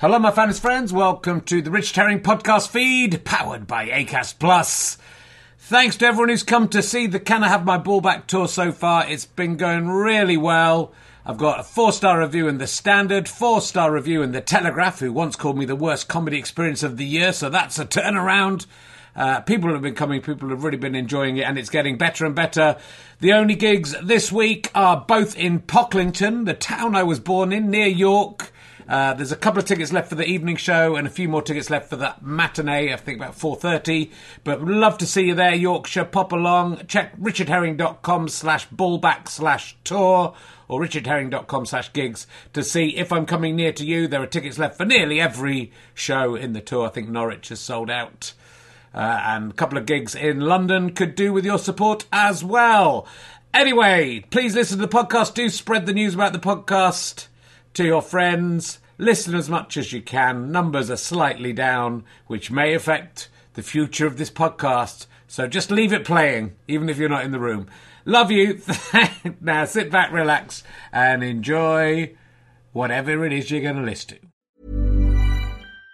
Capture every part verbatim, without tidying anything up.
Hello, my fans friends. Welcome to the Richard Herring podcast feed, powered by Acast Plus. Thanks to everyone who's come to see the Can I Have My Ball Back tour so far. It's been going really well. I've got a four-star review in The Standard, four-star review in The Telegraph, who once called me the worst comedy experience of the year, so that's a turnaround. Uh, people have been coming, people have really been enjoying it, and it's getting better and better. The only gigs this week are both in Pocklington, the town I was born in, near York. Uh, there's a couple of tickets left for the evening show and a few more tickets left for the matinee, I think about four thirty. But would love to see you there, Yorkshire. Pop along. Check richardherring.com slash ballback slash tour or richardherring.com slash gigs to see if I'm coming near to you. There are tickets left for nearly every show in the tour. I think Norwich has sold out. Uh, and a couple of gigs in London could do with your support as well. Anyway, please listen to the podcast. Do spread the news about the podcast to your friends. Listen as much as you can. Numbers are slightly down, which may affect the future of this podcast. So just leave it playing, even if you're not in the room. Love you. Now sit back, relax, and enjoy whatever it is you're going to listen to.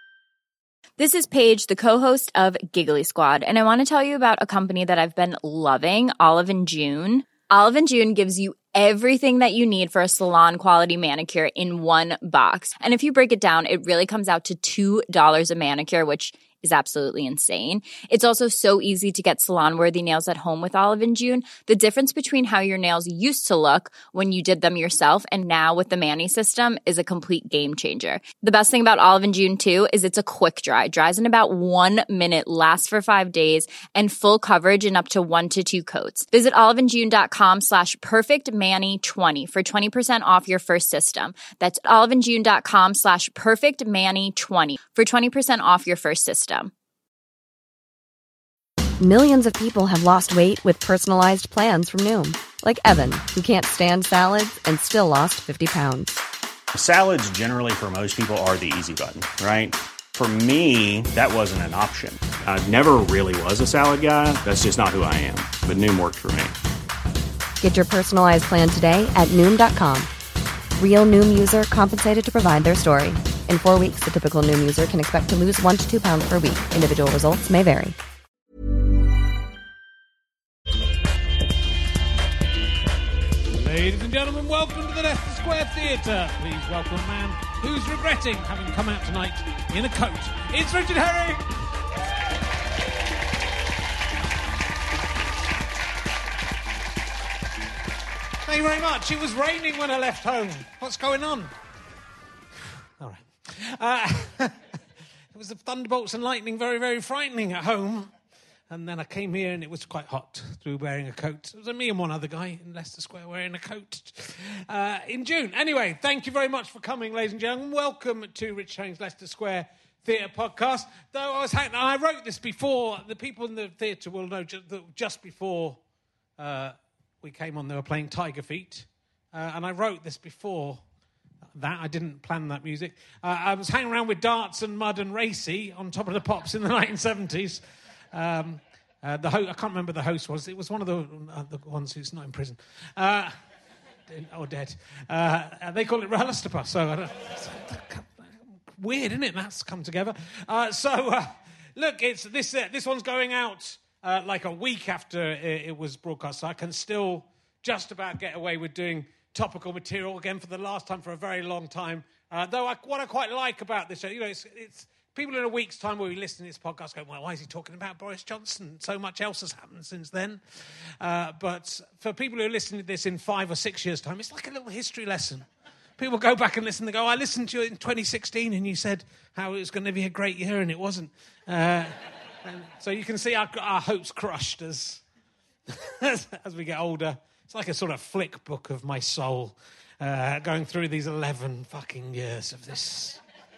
This is Paige, the co-host of Giggly Squad, and I want to tell you about a company that I've been loving, Olive and June. Olive and June gives you everything that you need for a salon-quality manicure in one box. And if you break it down, it really comes out to two dollars a manicure, which is absolutely insane. It's also so easy to get salon-worthy nails at home with Olive and June. The difference between how your nails used to look when you did them yourself and now with the Mani system is a complete game changer. The best thing about Olive and June, too, is it's a quick dry. Dries in about one minute, lasts for five days, and full coverage in up to one to two coats. Visit oliveandjune.com slash perfectmani20 for twenty percent off your first system. That's oliveandjune.com slash perfectmani20 for twenty percent off your first system. Millions of people have lost weight with personalized plans from Noom. Like Evan, who can't stand salads and still lost fifty pounds. Salads generally for most people are the easy button, right? For me, that wasn't an option. I never really was a salad guy. That's just not who I am. But Noom worked for me. Get your personalized plan today at Noom dot com. Real Noom user compensated to provide their story. In four weeks, the typical Noom user can expect to lose one to two pounds per week. Individual results may vary. Ladies and gentlemen, welcome to the Leicester Square Theatre. Please welcome a man who's regretting having come out tonight in a coat. It's Richard Herring! Thank you very much. It was raining when I left home. What's going on? All right. Uh, it was the thunderbolts and lightning, very, very frightening at home. And then I came here and it was quite hot through wearing a coat. It was me and one other guy in Leicester Square wearing a coat uh, in June. Anyway, thank you very much for coming, ladies and gentlemen. Welcome to Rich Herring's Leicester Square Theatre podcast. Though I was hanging, I wrote this before. The people in the theatre will know just, just before uh, we came on, they were playing Tiger Feet. Uh, and I wrote this before that. I didn't plan that music. Uh, I was hanging around with Darts and Mud and Racy on Top of the Pops in the nineteen seventies. Um, uh, the ho- I can't remember the host was. It was one of the, uh, the ones who's not in prison. Uh, or dead. Uh, they call it RHLSTP. So I don't, weird, isn't it? That's come together. Uh, so uh, look, it's this. Uh, this one's going out uh, like a week after it, it was broadcast. So I can still just about get away with doing topical material again for the last time for a very long time. Uh, though I, what I quite like about this show, you know, it's, it's people in a week's time where we listen to this podcast go, well, why is he talking about Boris Johnson? So much else has happened since then. Uh, but for people who are listening to this in five or six years' time, it's like a little history lesson. People go back and listen. They go, I listened to you in twenty sixteen and you said how it was going to be a great year and it wasn't. Uh, and so you can see our, our hopes crushed as, as as we get older. It's like a sort of flick book of my soul uh, going through these eleven fucking years of this.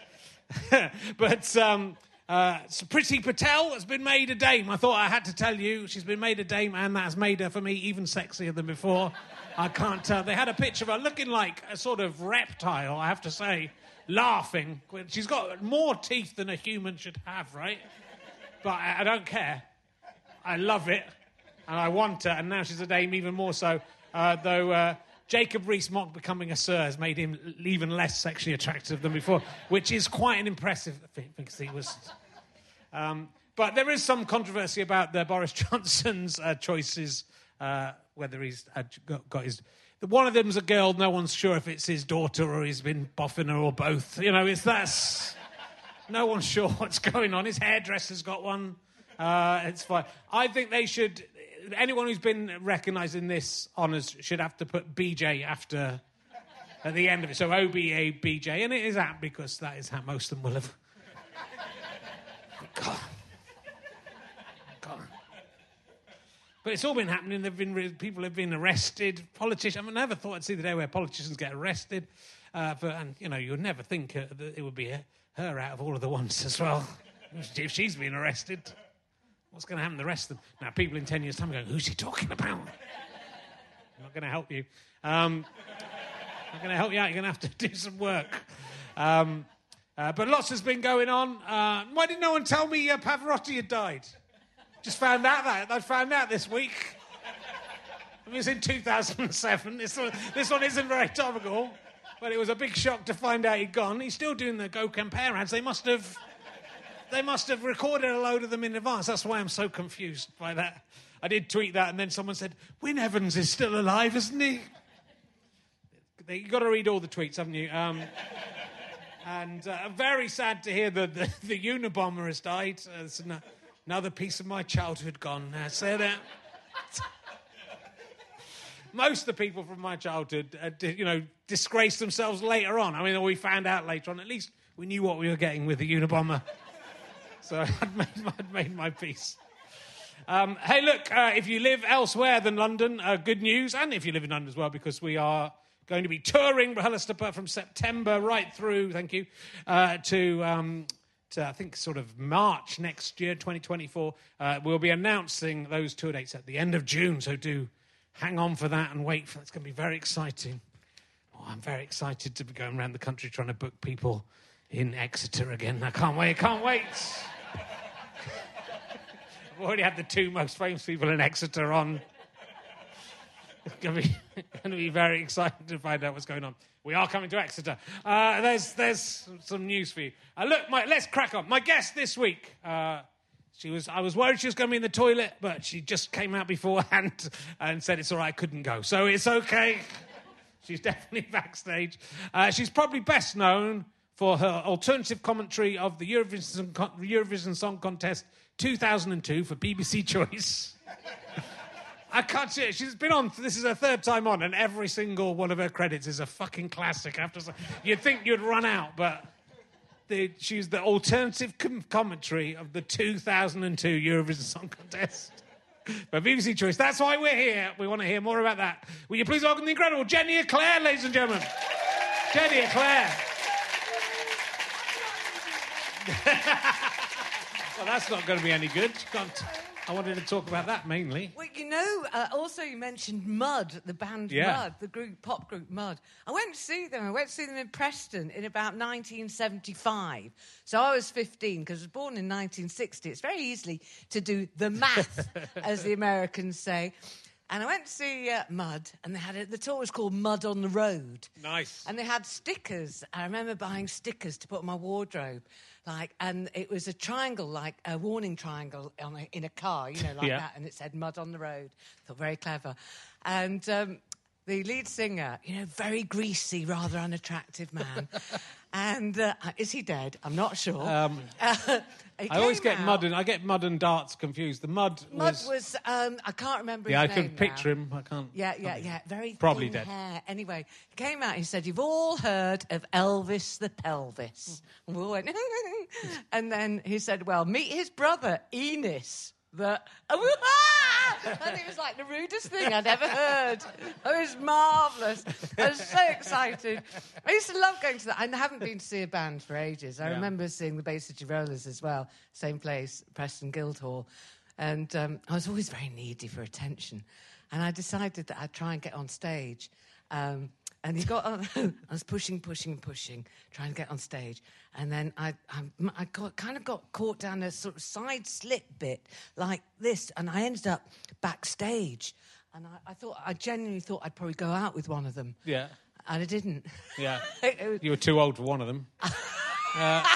But um, uh, so Priti Patel has been made a dame. I thought I had to tell you she's been made a dame, and that has made her, for me, even sexier than before. I can't tell. They had a picture of her looking like a sort of reptile, I have to say, laughing. She's got more teeth than a human should have, right? But I, I don't care. I love it, and I want her, and now she's a dame even more so. Uh, though uh, Jacob Rees-Mogg becoming a Sir has made him even less sexually attractive than before, which is quite an impressive thing because he was... Um, but there is some controversy about the Boris Johnson's uh, choices, uh, whether he's uh, got, got his... One of them's a girl, no one's sure if it's his daughter or he's been boffing her or both. You know, it's that's... No one's sure what's going on. His hairdresser's got one. Uh, it's fine. I think they should... Anyone who's been recognised in this honours should have to put B J after... At the end of it. So O B A B J. And it is apt because that is how most of them will have... God. God. But it's all been happening. There've been people have been arrested. Politicians. I never thought I'd see the day where politicians get arrested. Uh, for, and you know, you'd never think uh, that it would be her, her out of all of the ones as well. If she's been arrested, what's going to happen to the rest of them? Now, people in ten years' time are going, "Who's he talking about?" I'm not going to help you. Um, I'm going to help you out. You're going to have to do some work. Um, uh, but lots has been going on. Uh, why did no one tell me uh, Pavarotti had died? Just found out that. I found out this week. I mean, it was in two thousand seven. This one, this one isn't very topical, but it was a big shock to find out he'd gone. He's still doing the Go Compare ads. They must have, they must have recorded a load of them in advance. That's why I'm so confused by that. I did tweet that, and then someone said, Wyn Evans is still alive, isn't he? You've got to read all the tweets, haven't you? Um, and uh, very sad to hear that the, the Unabomber has died. Uh, it's an, Another piece of my childhood gone. Uh, say that. Most of the people from my childhood, uh, d- you know, disgraced themselves later on. I mean, we found out later on. At least we knew what we were getting with the Unabomber. So I'd made, I'd made my peace. Um, hey, look, uh, if you live elsewhere than London, uh, good news. And if you live in London as well, because we are going to be touring RHLSTP from September right through, thank you, uh, to... Um, I think sort of March next year, twenty twenty-four. Uh, we'll be announcing those tour dates at the end of June, so do hang on for that and wait for it. It's going to be very exciting. Oh, I'm very excited to be going around the country trying to book people in Exeter again. I can't wait, I can't wait. I've already had the two most famous people in Exeter on. It's going to be, going to be very exciting to find out what's going on. We are coming to Exeter. Uh, there's there's some news for you. Uh, look, my, let's crack on. My guest this week, uh, she was. I was worried she was going to be in the toilet, but she just came out beforehand and said it's all right, I couldn't go. So it's okay. She's definitely backstage. Uh, she's probably best known for her alternative commentary of the Eurovision, Eurovision Song Contest two thousand two for B B C Choice. I can't see it. She's been on, this is her third time on, and every single one of her credits is a fucking classic. After You'd think you'd run out, but the, she's the alternative com- commentary of the two thousand two Eurovision Song Contest. But B B C Choice, that's why we're here. We want to hear more about that. Will you please welcome the incredible Jenny Eclair, ladies and gentlemen? Jenny Eclair. Well, that's not going to be any good. You can't... I wanted to talk about that mainly. Well, you know, uh, also you mentioned Mud, the band yeah. Mud, the group, pop group Mud. I went to see them. I went to see them in Preston in about nineteen seventy-five. So I was fifteen because I was born in nineteen sixty. It's very easy to do the math, as the Americans say. And I went to see uh, Mud, and they had a, the tour was called Mud on the Road. Nice. And they had stickers. I remember buying stickers to put on my wardrobe, like, and it was a triangle, like a warning triangle on a, in a car, you know, like yeah. that, and it said Mud on the Road. I thought, very clever. And um, the lead singer, you know, very greasy, rather unattractive man. And uh, is he dead? I'm not sure. Um, uh, I always get out. Mud and I get Mud and Darts confused. The Mud Mud was, was um, I can't remember yeah, his I name can picture now. him. I can't. Yeah, yeah, yeah. Very probably thin dead. hair. Anyway, he came out. He said, "You've all heard of Elvis the Pelvis." And we all went, and then he said, "Well, meet his brother Enos." The and it was like the rudest thing I'd ever heard. It was marvellous. I was so excited. I used to love going to that. I haven't been to see a band for ages. I yeah. remember seeing the Bay City Rollers as well, same place, Preston Guildhall. And um, I was always very needy for attention. And I decided that I'd try and get on stage. Um, and he got on, I was pushing, pushing, pushing, trying to get on stage. And then I I, I got, kind of got caught down a sort of side slip bit like this. And I ended up backstage And I, I thought, I genuinely thought I'd probably go out with one of them. Yeah. And I didn't. Yeah. It was- You were too old for one of them. uh,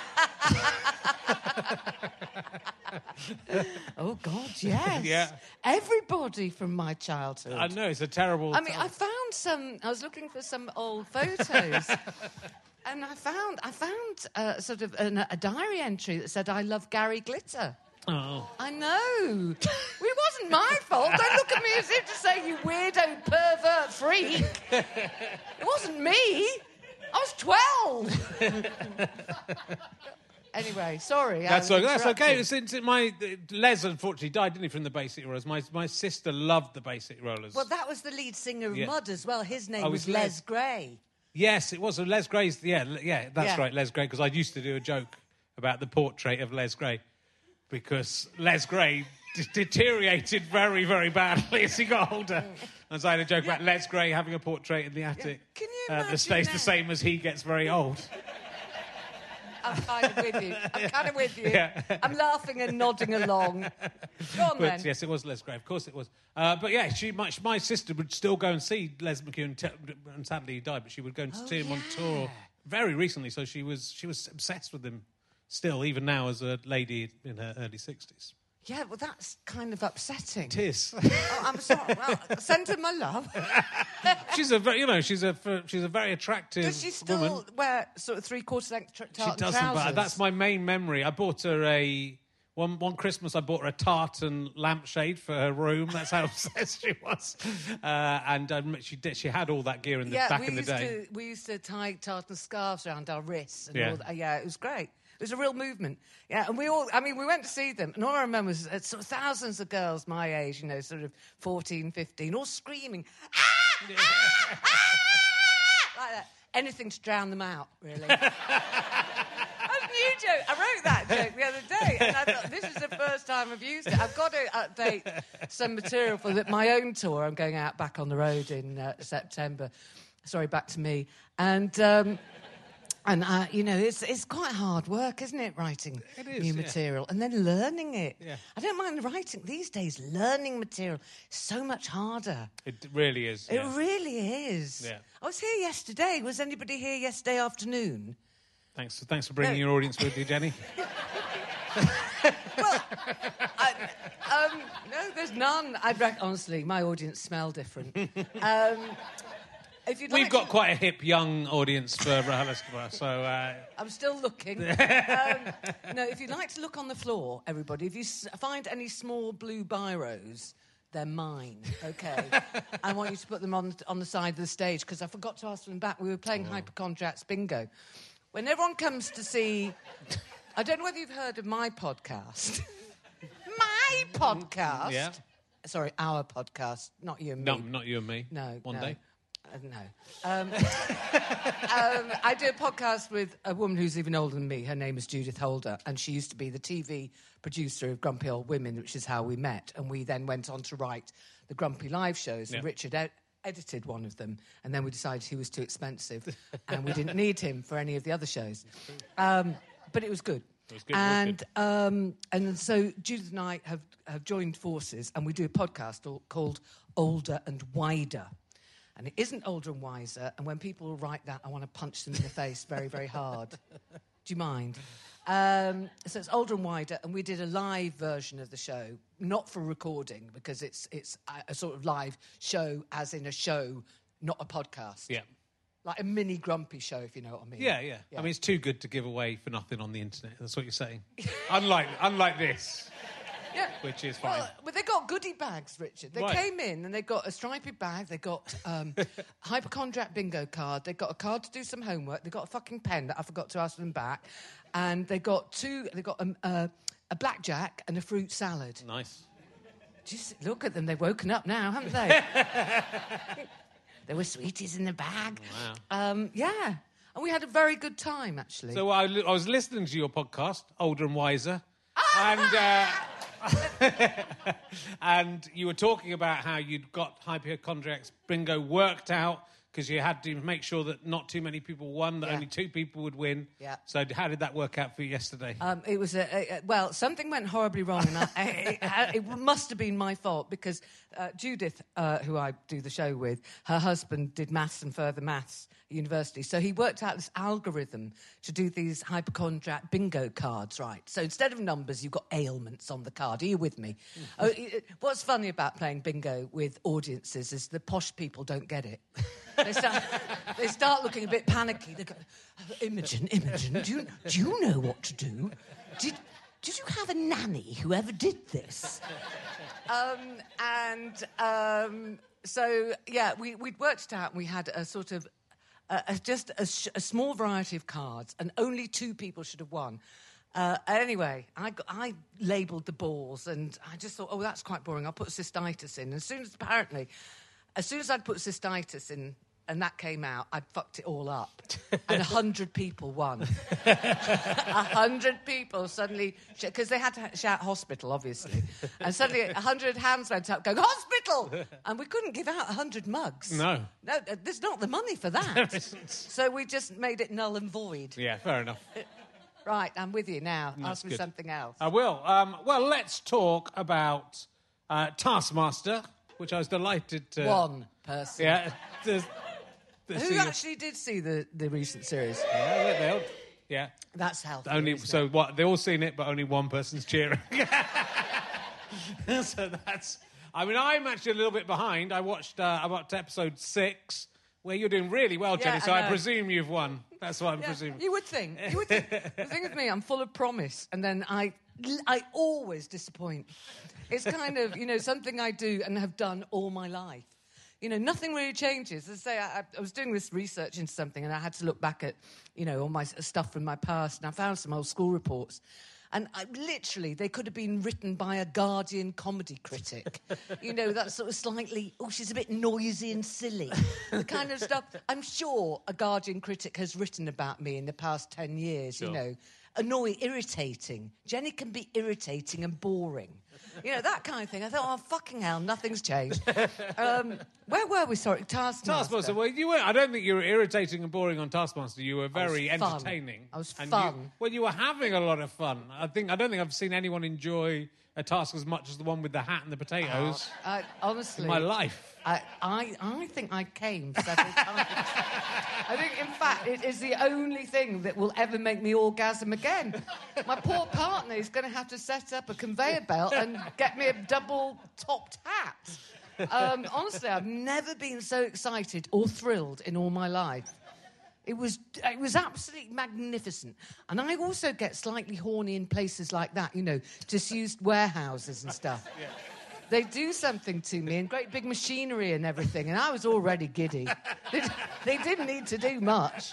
oh, God, yes. Yeah. Everybody from my childhood. I know, it's a terrible... I mean, I found some, I was looking for some old photos. And I found, I found uh, sort of an, a diary entry that said, I love Gary Glitter. Oh. I know. Well, it wasn't my fault. Don't look at me as if to say, you weirdo, pervert freak. It wasn't me. I was twelve. Anyway, sorry. That's, I okay. That's okay. interrupted. Since my uh, Les unfortunately died, didn't he, from the Basic Rollers? My my sister loved the Basic Rollers. Well, that was the lead singer of Yeah. Mud as well. His name Oh, was it's Les. Les Gray. Yes, it was. Les Gray's. Yeah, l- yeah, that's Yeah. right, Les Gray. Because I used to do a joke about the portrait of Les Gray, because Les Gray d- deteriorated very, very badly as he got older. And so I had a joke about Les Gray having a portrait in the attic Can you uh, that imagine stays the that? same as he gets very old. I'm kind of with you. I'm kind of with you. Yeah. I'm laughing and nodding along. Go on, But then. yes, it was Les Gray. Of course, it was. Uh, but yeah, she, my, my sister would still go and see Les McKeown, t- and sadly he died. But she would go and Oh, see him on yeah. tour very recently. So she was she was obsessed with him still, even now as a lady in her early sixties. Yeah, well, that's kind of upsetting. It is. Oh, I'm sorry. Well, send her my love. She's a very, you know, she's a she's a very attractive Does she still woman. wear sort of three-quarter length tra- She tartan doesn't, trousers? but that's my main memory. I bought her a one one Christmas. I bought her a tartan lampshade for her room. That's how obsessed she was. Uh, and um, she did. She had all that gear in the Yeah, back we in the used day. to we used to tie tartan scarves around our wrists. And Yeah. all that. Yeah, it was great. It was a real movement. Yeah, and we all, I mean, we went to see them, and all I remember was uh, sort of thousands of girls my age, you know, sort of fourteen, fifteen, all screaming, ah, ah, ah, like that. Anything to drown them out, really. That's a new joke. I wrote that joke the other day, and I thought, this is the first time I've used it. I've got to update some material for the, my own tour. I'm going out back on the road in uh, September. Sorry, back to me. And... Um, And, uh, you know, it's it's quite hard work, isn't it, writing It is, new yeah. material and then learning it. Yeah. I don't mind writing. These days, learning material is so much harder. It really is. It yeah. really is. Yeah. I was here yesterday. Was anybody here yesterday afternoon? Thanks, thanks for bringing No. your audience with you, Jenny. Well, I, um, no, there's none. I'd rec- honestly, my audience smell different. Um, if you'd We've like got to- quite a hip young audience for Rahul Escobar, so uh, I'm still looking. um, no, if you'd like to look on the floor, everybody, if you s- find any small blue biros, they're mine, okay? I want you to put them on, on the side of the stage, because I forgot to ask them back. We were playing Hypochondriacs Bingo. When everyone comes to see... I don't know whether you've heard of my podcast. My podcast? Yeah. Sorry, our podcast, not you and me. no, not you and me. No. One no. day. Uh, no. Um, um, I do a podcast with a woman who's even older than me. Her name is Judith Holder, and she used to be the T V producer of Grumpy Old Women, which is how we met. And we then went on to write the Grumpy Live shows. Yeah. And Richard ed- edited one of them, and then we decided he was too expensive, and we didn't need him for any of the other shows. Um, but it was good. It was good, it was and good. um, and so Judith and I have, have joined forces, and we do a podcast all, called Older and Wider. And it isn't older and wiser, and when people write that, I want to punch them in the face very, very hard. Do you mind? Um, so it's older and wider, and we did a live version of the show, not for recording, because it's it's a, a sort of live show, as in a show, not a podcast. Yeah. Like a mini Grumpy show, if you know what I mean. Yeah, yeah, I mean, it's too good to give away for nothing on the internet. That's what you're saying. unlike, unlike this, Yeah. which is fine. Well, but they got goodie bags, Richard. They Right. came in and they got a stripy bag. They got um, hypochondriac bingo card. They got a card to do some homework. They got a fucking pen that I forgot to ask them back, and they got two. They got um, uh, a blackjack and a fruit salad. Nice. Just look at them. They've woken up now, haven't they? There were sweeties in the bag. Wow. Um, yeah, and we had a very good time actually. So I, li- I was listening to your podcast, Older and Wiser, and uh, and you were talking about how you'd got hypochondriacs bingo worked out because you had to make sure that not too many people won, that Yeah. only two people would win. Yeah. So how did that work out for you yesterday? Um, it was a, a, a well, something went horribly wrong, and I, I, it, it must have been my fault because uh, Judith, uh, who I do the show with, her husband did maths and further maths at university, so he worked out this algorithm to do these hypochondriac bingo cards, right? So instead of numbers, you've got ailments on the card. Are you with me? Oh, it, what's funny about playing bingo with audiences is the posh people don't get it. They start, they start looking a bit panicky. They go, oh, Imogen, Imogen, do you, do you know what to do? Did, did you have a nanny who ever did this? Um, and um, so, yeah, we, we'd worked it out and we had a sort of, uh, a, just a, sh- a small variety of cards and only two people should have won. Uh, anyway, I, got, I labelled the balls and I just thought, oh, that's quite boring. I'll put cystitis in. And as soon as, apparently, as soon as I'd put cystitis in and that came out, I'd fucked it all up. And a hundred people won. A hundred people suddenly, because they had to shout hospital, obviously. And suddenly a hundred hands went up going, hospital! And we couldn't give out a hundred mugs. No. No, uh, there's not the money for that. So we just made it null and void. Yeah, fair enough. Right, I'm with you now. That's Ask me good. something else. I will. Um, well, let's talk about uh, Taskmaster, which I was delighted to... One person. Yeah. To, to Who see actually did see the, the recent series? Yeah, they all- yeah. That's healthy. Only isn't so it? what? They all seen it, but only one person's cheering. So that's. I mean, I'm actually a little bit behind. I watched. Uh, I watched episode six, where you're doing really well, Jenny. Yeah, so I I, know. presume you've won. That's what I'm Yeah, presuming. you would think. You would think. The thing with me, I'm full of promise, and then I, I always disappoint. It's kind of, you know, something I do and have done all my life. You know, nothing really changes. As I say, I, I was doing this research into something, and I had to look back at, you know, all my s- stuff from my past, and I found some old school reports. And I, literally, they could have been written by a Guardian comedy critic. You know, that sort of slightly, oh, she's a bit noisy and silly. The kind of stuff. I'm sure a Guardian critic has written about me in the past ten years, Sure. you know. Annoying, irritating. Jenny can be irritating and boring. You know, that kind of thing. I thought, oh, fucking hell, nothing's changed. Um, where were we? Sorry, Taskmaster. Taskmaster. Well, you were. I don't think you were irritating and boring on Taskmaster. You were very fun. entertaining. I was and fun. You, well, you were having a lot of fun. I think. I don't think I've seen anyone enjoy a task as much as the one with the hat and the potatoes I, honestly, in my life. I, I, I think I came several times. I think, in fact, it is the only thing that will ever make me orgasm again. My poor partner is going to have to set up a conveyor belt and get me a double-topped hat. Um, honestly, I've never been so excited or thrilled in all my life. It was it was absolutely magnificent. And I also get slightly horny in places like that, you know, disused warehouses and stuff. Yeah. They do something to me, and great big machinery and everything, and I was already giddy. They, they didn't need to do much.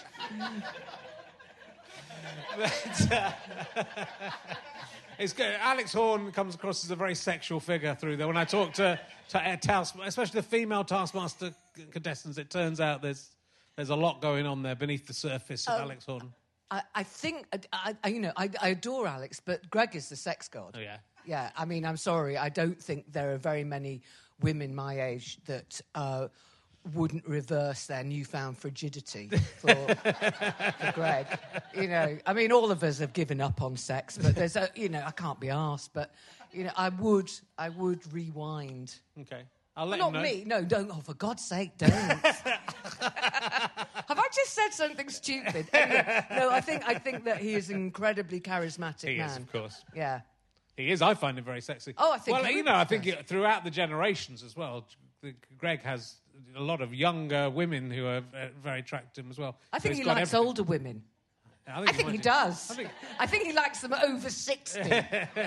But, uh, it's good. Alex Horne comes across as a very sexual figure through there. When I talk to, to uh, task, especially the female Taskmaster contestants, it turns out there's there's a lot going on there beneath the surface of Um, Alex Horne. I, I think, I, I, you know, I, I adore Alex, but Greg is the sex god. Oh, yeah. Yeah, I mean, I'm sorry. I don't think there are very many women my age that uh, wouldn't reverse their newfound frigidity for, for Greg. You know, I mean, all of us have given up on sex, but there's a, you know, I can't be arsed, but, you know, I would, I would rewind. Okay. I'll let Not him know. me. No, don't. Oh, for God's sake, don't. Have I just said something stupid? Anyway, no, I think I think that he is an incredibly charismatic He man. is, of course. Yeah. He is. I find him very sexy. Oh, I think Well, he you would know, be I think sexy. it, throughout the generations as well, Greg has a lot of younger women who are uh, very attracted to him as well. I So think he's he got likes everything. older women. I I think might he do. does. I think, I think he likes them over sixty.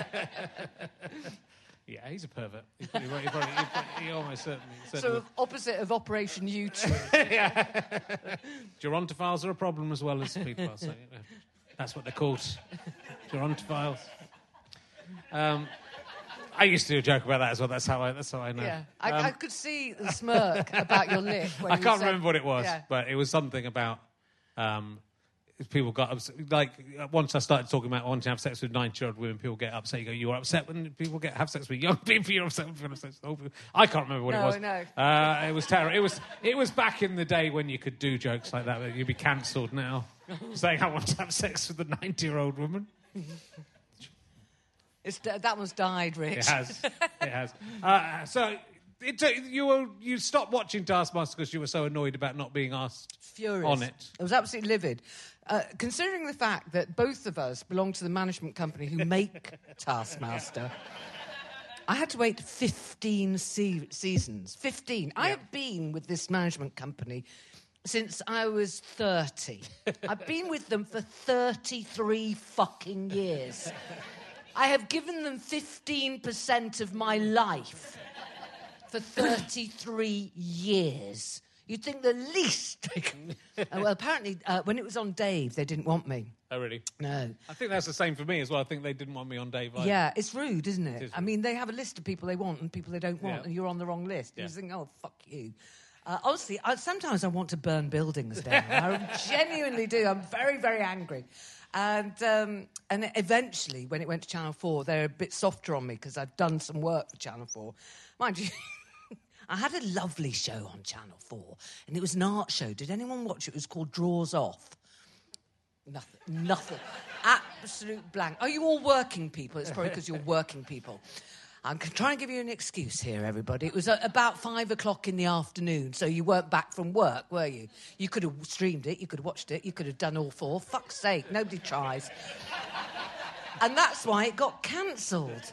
yeah, he's a pervert. He, he, he, probably, he, he almost certainly. Sort certainly of opposite of Operation YouTube. Gerontophiles are a problem as well as paedophiles. So, you know, that's what they're called. Gerontophiles. Um, I used to do a joke about that as well. That's how I. That's how I know. Yeah, I, Um, I could see the smirk about your lip. When I you can't said- remember what it was, Yeah. but it was something about um, people got upset. Like, once I started talking about wanting to have sex with ninety-year-old women, people get upset. You go, you're upset when people get have sex with young people, you're upset when people have sex with old people. I can't remember what No, it was. no. Uh, it was terrible. It was, it was back in the day when you could do jokes like that, but you'd be cancelled now, saying I want to have sex with a ninety-year-old woman. It's, that one's died, Rich. It has. It has. Uh, so... It took, you were, you stopped watching Taskmaster because you were so annoyed about not being asked Furious. on it. I was absolutely livid. Uh, considering the fact that both of us belong to the management company who make Taskmaster, I had to wait fifteen se- seasons. fifteen. Yeah. I have been with this management company since I was thirty. I've been with them for thirty-three fucking years. I have given them fifteen percent of my life. For thirty-three years. You'd think the least... uh, well, apparently, uh, when it was on Dave, they didn't want me. Oh, really? No. I think that's the same for me as well. I think they didn't want me on Dave either. Yeah, it's rude, isn't it? It is I mean, they have a list of people they want and people they don't want, Yeah. and you're on the wrong list. Yeah. You think, oh, fuck you. Uh, honestly, I, sometimes I want to burn buildings down. I genuinely do. I'm very, very angry. And um, and eventually, when it went to Channel four, they were a bit softer on me because I'd done some work for Channel four. Mind you... I had a lovely show on Channel four, and it was an art show. Did anyone watch it? It was called Draws Off. Nothing. Nothing. Absolute blank. Are you all working people? It's probably because you're working people. I'm trying to give you an excuse here, everybody. It was uh, about five o'clock in the afternoon, so you weren't back from work, were you? You could have streamed it, you could have watched it, you could have done all four. Fuck's sake, nobody tries. And that's why it got cancelled.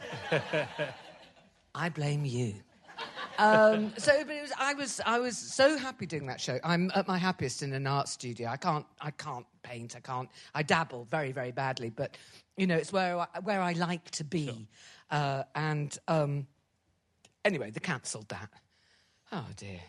I blame you. Um, so but it was, I was I was so happy doing that show. I'm at my happiest in an art studio. I can't I can't paint. I can't. I dabble very very badly, but you know it's where I, where I like to be. Sure. Uh, and um, anyway, they cancelled that. Oh dear.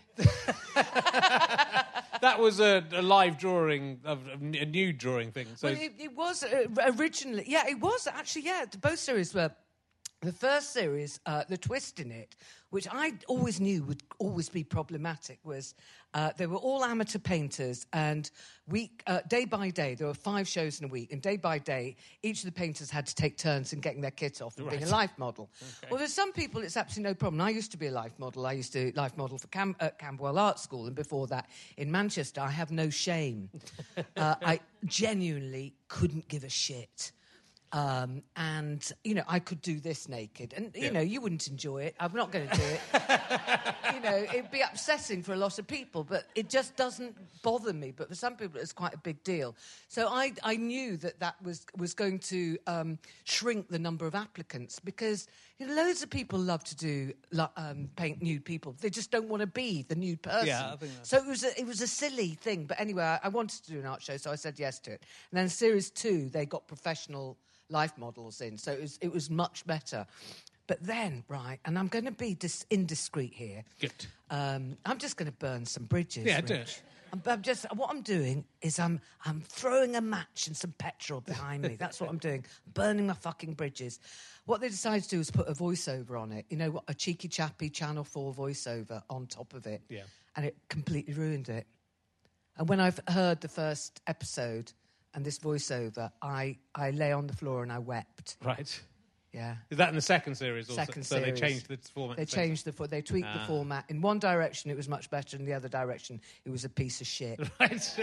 That was a, a live drawing of a nude drawing thing. So well, it, it was uh, originally. Yeah, it was actually. Yeah, both series were. The first series, uh, the twist in it, which I always knew would always be problematic, was uh, they were all amateur painters, and week, uh, day by day, there were five shows in a week, and day by day, each of the painters had to take turns in getting their kit off and right. being a life model. Okay. Well, there's some people it's absolutely no problem. I used to be a life model. I used to life model for Cam- at Camberwell Art School, and before that, in Manchester, I have no shame. uh, I genuinely couldn't give a shit. Um, and, you know, I could do this naked. And, you yeah. know, you wouldn't enjoy it. I'm not going to do it. You know, it'd be upsetting for a lot of people, but it just doesn't bother me. But for some people, it's quite a big deal. So I, I knew that that was, was going to um, shrink the number of applicants because, you know, loads of people love to do um, paint nude people. They just don't want to be the nude person. Yeah, I think that's... So it was, a, it was a silly thing. But anyway, I, I wanted to do an art show, so I said yes to it. And then series two, they got professional... life models in, so it was it was much better. But then, right, and I'm going to be dis- indiscreet here. Good. Um, I'm just going to burn some bridges. Yeah, Rich. do it. I'm, I'm just what I'm doing is I'm I'm throwing a match and some petrol behind me. That's what I'm doing. Burning my fucking bridges. What they decided to do was put a voiceover on it. You know what? A cheeky chappy Channel four voiceover on top of it. Yeah. And it completely ruined it. And when I've heard the first episode. And this voiceover, I, I lay on the floor and I wept. Right. Yeah. Is that in the second series? Also? Second so series. So they changed the format. They changed the they tweaked ah. the format. In one direction, it was much better. In the other direction, it was a piece of shit. Right. So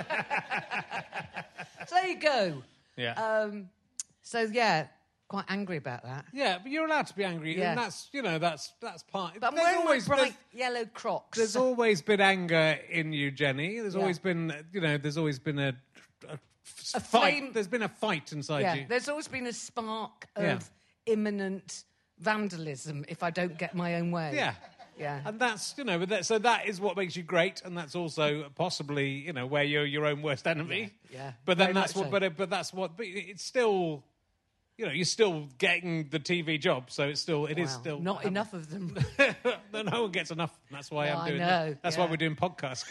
there you go. Yeah. Um, so yeah, quite angry about that. Yeah, but you're allowed to be angry, yeah. and that's you know that's that's part. But I'm there's wearing always, my bright yellow Crocs. There's always been anger in you, Jenny. There's yeah. always been you know. There's always been a. a A fight. flame. There's been a fight inside yeah, you. There's always been a spark of yeah. imminent vandalism if I don't get my own way. Yeah. Yeah. And that's, you know, but that, so that is what makes you great, and that's also possibly, you know, where you're your own worst enemy. Yeah. yeah. But then Very that's what, so. but, but that's what, but it's still, you know, you're still getting the T V job, so it's still, it wow. is still. Not enough of them. no, no one gets enough. That's why no, I'm doing I know. it. That's yeah. why we're doing podcasts.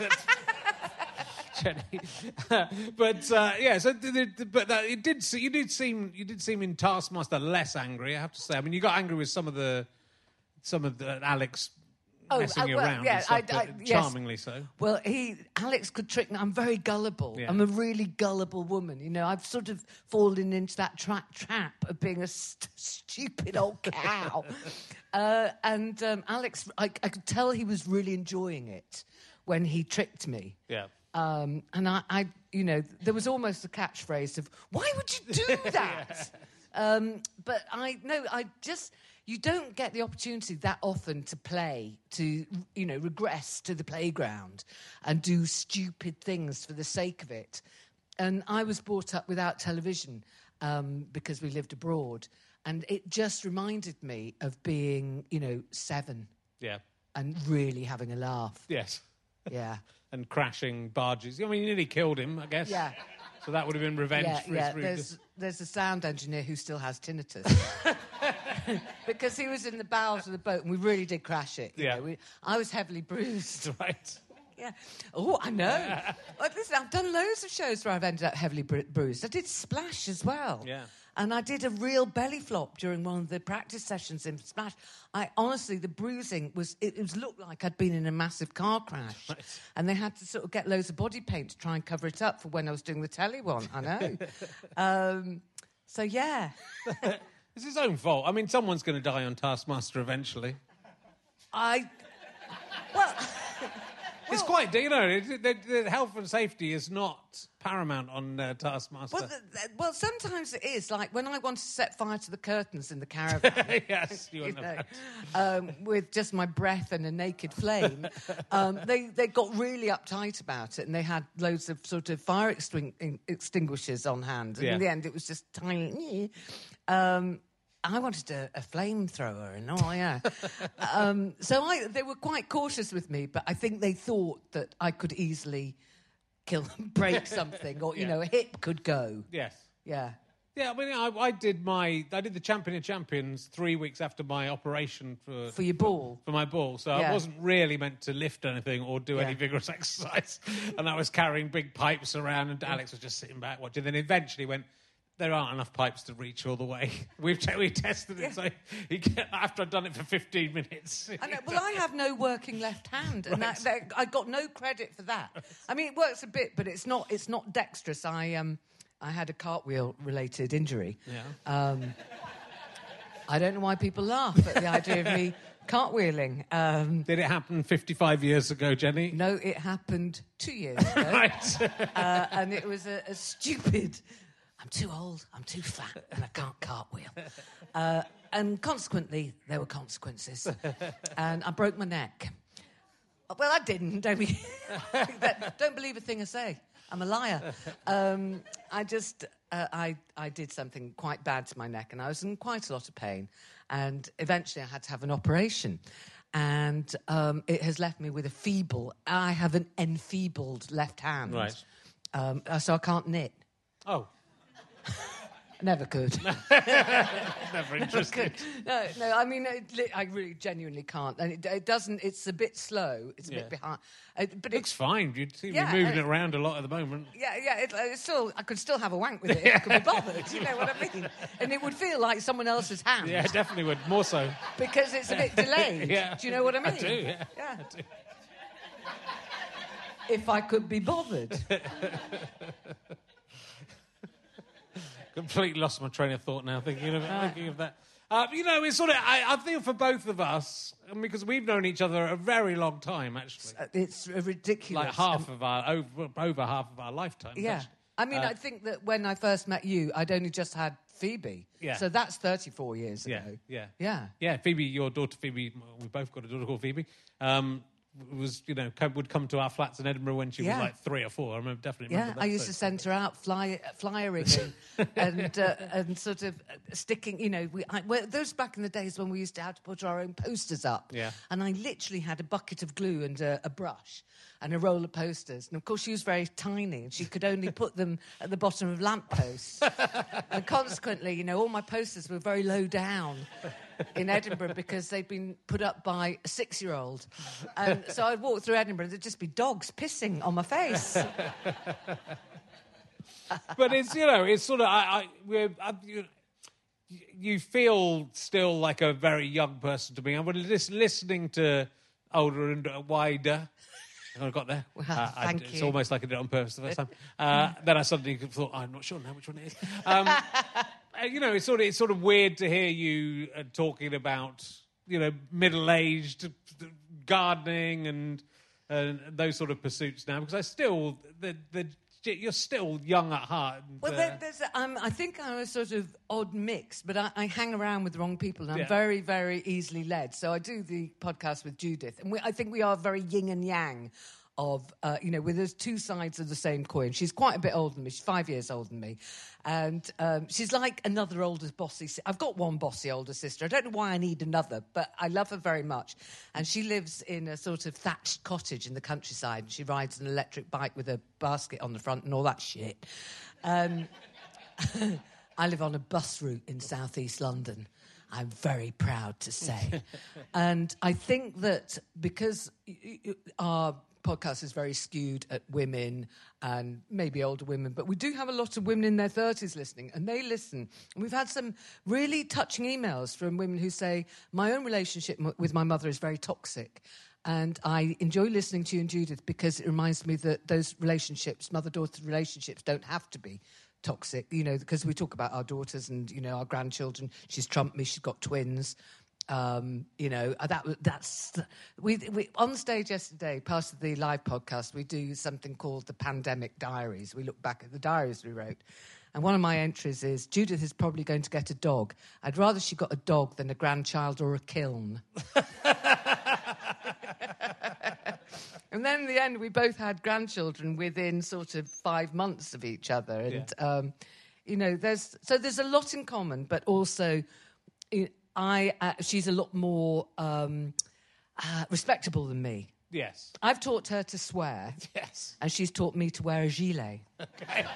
Jenny. but uh, yeah, so the, the, but that, it did. You did seem you did seem in Taskmaster less angry. I have to say. I mean, you got angry with some of the some of the Alex Oh, messing uh, you well, around yeah, and stuff, I- but I- yes. charmingly so. Well, he Alex could trick me. I'm very gullible. Yeah. I'm a really gullible woman. You know, I've sort of fallen into that tra- trap of being a st- stupid old cow. uh, and um, Alex, I, I could tell he was really enjoying it when he tricked me. Yeah. Um, and I, I, you know, there was almost a catchphrase of, why would you do that? um, but I, no, I just, you don't get the opportunity that often to play, to, you know, regress to the playground and do stupid things for the sake of it. And I was brought up without television um, because we lived abroad. And it just reminded me of being, you know, seven Yeah. and really having a laugh. Yes. Yeah. And crashing barges. I mean, you nearly killed him, I guess. Yeah. So that would have been revenge Yeah, for yeah. his rude... There's, there's a sound engineer who still has tinnitus. Because he was in the bowels of the boat and we really did crash it. you Yeah. know. We, I was heavily bruised. Right. Yeah. Oh, I know. Well, listen, I've done loads of shows where I've ended up heavily bru- bruised. I did Splash as well. Yeah. And I did a real belly flop during one of the practice sessions in Splash. I honestly, the bruising was, it, it was looked like I'd been in a massive car crash. Right. And they had to sort of get loads of body paint to try and cover it up for when I was doing the telly one. I know. um, so, yeah. It's his own fault. I mean, someone's going to die on Taskmaster eventually. I, well... It's quite, you know, it, the, the health and safety is not paramount on uh, Taskmaster. Well, the, the, well, sometimes it is. Like when I wanted to set fire to the curtains in the caravan, yes, you you wouldn't know, have um, with just my breath and a naked flame, um, they they got really uptight about it, and they had loads of sort of fire extin- extinguishers on hand. And Yeah. in the end, it was just tiny. Um, I wanted a, a flamethrower and oh yeah. um, so I, they were quite cautious with me, but I think they thought that I could easily kill, break something, or you Yeah. know, a hip could go. Yes. Yeah. Yeah, I mean, I, I did my, I did the Champion of Champions three weeks after my operation for For your ball. for my ball, so Yeah. I wasn't really meant to lift anything or do any Yeah. vigorous exercise, and I was carrying big pipes around, and Alex was just sitting back watching. Then eventually went, there aren't enough pipes to reach all the way. We've te- we tested it, so he, after I'd done it for fifteen minutes. I know, well, I have no working left hand, and Right. that, that, I got no credit for that. I mean, it works a bit, but it's not. It's not dexterous. I um, I had a cartwheel-related injury. Yeah. Um, I don't know why people laugh at the idea of me cartwheeling. Um, Did it happen fifty-five years ago, Jenny? no, it happened two years ago, Right. uh, and it was a, a stupid. I'm too old, I'm too fat, and I can't cartwheel. Uh, and consequently, there were consequences. And I broke my neck. Well, I didn't. Don't, be, don't believe a thing I say. I'm a liar. Um, I just, uh, I, I did something quite bad to my neck, and I was in quite a lot of pain. And eventually I had to have an operation. And um, it has left me with a feeble, I have an enfeebled left hand. Right. Um, so I can't knit. Oh, Never could. never interested. No, no. I mean, it, li- I really genuinely can't, and it, it doesn't. It's a bit slow. It's a Yeah. bit behind. Uh, but Looks it's fine. You seem to Yeah, be moving uh, it around a lot at the moment. yeah, yeah. It, it's still, I could still have a wank with it if I could be bothered. You know what I mean? And it would feel like someone else's hand. Yeah, definitely would. More so. Because it's a bit delayed. Yeah. Do you know what I mean? I do, yeah. Yeah. If I could be bothered. Completely lost my train of thought now, thinking of, thinking of that. Uh, you know, it's sort of, I, I think for both of us, and because we've known each other a very long time, actually. Uh, It's ridiculous. Like half Um, of our, over, over half of our lifetime. Yeah. actually. I mean, Uh, I think that when I first met you, I'd only just had Phoebe. Yeah. So that's thirty-four years Yeah, ago. yeah. Yeah. Yeah, Phoebe, your daughter Phoebe, we both got a daughter called Phoebe, um, was, you know, come, would come to our flats in Edinburgh when she Yeah. was like three or four. I remember, definitely Yeah, remember that. I used so- to send her out fly, flyering and and, uh, and sort of sticking, you know, we, I, well, those back in the days when we used to have to put our own posters up. Yeah. And I literally had a bucket of glue and a, a brush and a roll of posters. And of course, she was very tiny and she could only put them at the bottom of lampposts. And consequently, you know, all my posters were very low down in Edinburgh because they'd been put up by a six-year-old. And so I'd walk through Edinburgh and there'd just be dogs pissing on my face. But it's, you know, it's sort of, I, I, we're, I, you, you feel still like a very young person to me. I was just listening to older and uh, wider. I got there. Well, Uh, I, thank it's you. almost like I did it on purpose the first time. Uh, then I suddenly thought, oh, I'm not sure now which one it is. Um, uh, you know, it's sort of it's sort of weird to hear you uh, talking about, you know, middle-aged gardening and uh, those sort of pursuits now, because I still the the you're still young at heart. And, Well, uh, there, there's, um, I think I'm a sort of odd mix, but I, I hang around with the wrong people, and I'm Yeah. very, very easily led. So I do the podcast with Judith, and we, I think we are very yin and yang of, uh, you know, where there's two sides of the same coin. She's quite a bit older than me. She's five years older than me. And um, she's like another older bossy... Si- I've got one bossy older sister. I don't know why I need another, but I love her very much. And she lives in a sort of thatched cottage in the countryside. And she rides an electric bike with a basket on the front and all that shit. Um, I live on a bus route in southeast London. I'm very proud to say. And I think that because our podcast is very skewed at women and maybe older women, but we do have a lot of women in their thirties listening, and they listen. And we've had some really touching emails from women who say, my own relationship m- with my mother is very toxic. And I enjoy listening to you and Judith because it reminds me that those relationships, mother-daughter relationships, don't have to be toxic, you know, because we talk about our daughters and, you know, our grandchildren. She's trumped me, she's got twins. Um, you know, that that's... We, we on stage yesterday, part of the live podcast, we do something called the Pandemic Diaries. We look back at the diaries we wrote. And one of my entries is, Judith is probably going to get a dog. I'd rather she got a dog than a grandchild or a kiln. And then in the end, we both had grandchildren within sort of five months of each other. And, yeah. um, you know, there's... So there's a lot in common, but also... You, I, uh, she's a lot more um, uh, respectable than me. Yes. I've taught her to swear. Yes. And she's taught me to wear a gilet. Okay.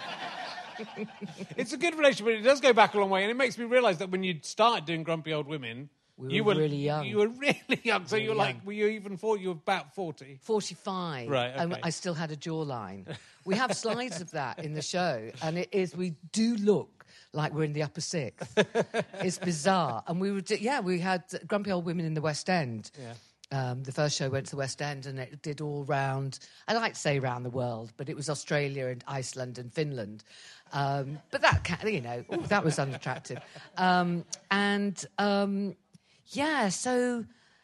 It's a good relationship, but it does go back a long way, and it makes me realise that when you started doing Grumpy Old Women... We were you were really young. You were really young. So Really you were like, young. were you even forty? You were about forty. forty-five. Right, And okay. I still had a jawline. We have slides of that in the show, and it is, we do look like we're in the upper sixth. It's bizarre. And we were, yeah, we had Grumpy Old Women in the West End. Yeah. Um, the first show went to the West End, and it did all round, I like to say round the world, but it was Australia and Iceland and Finland. Um, but that, ca- you know, ooh, that was unattractive. Um, and, um, yeah, so...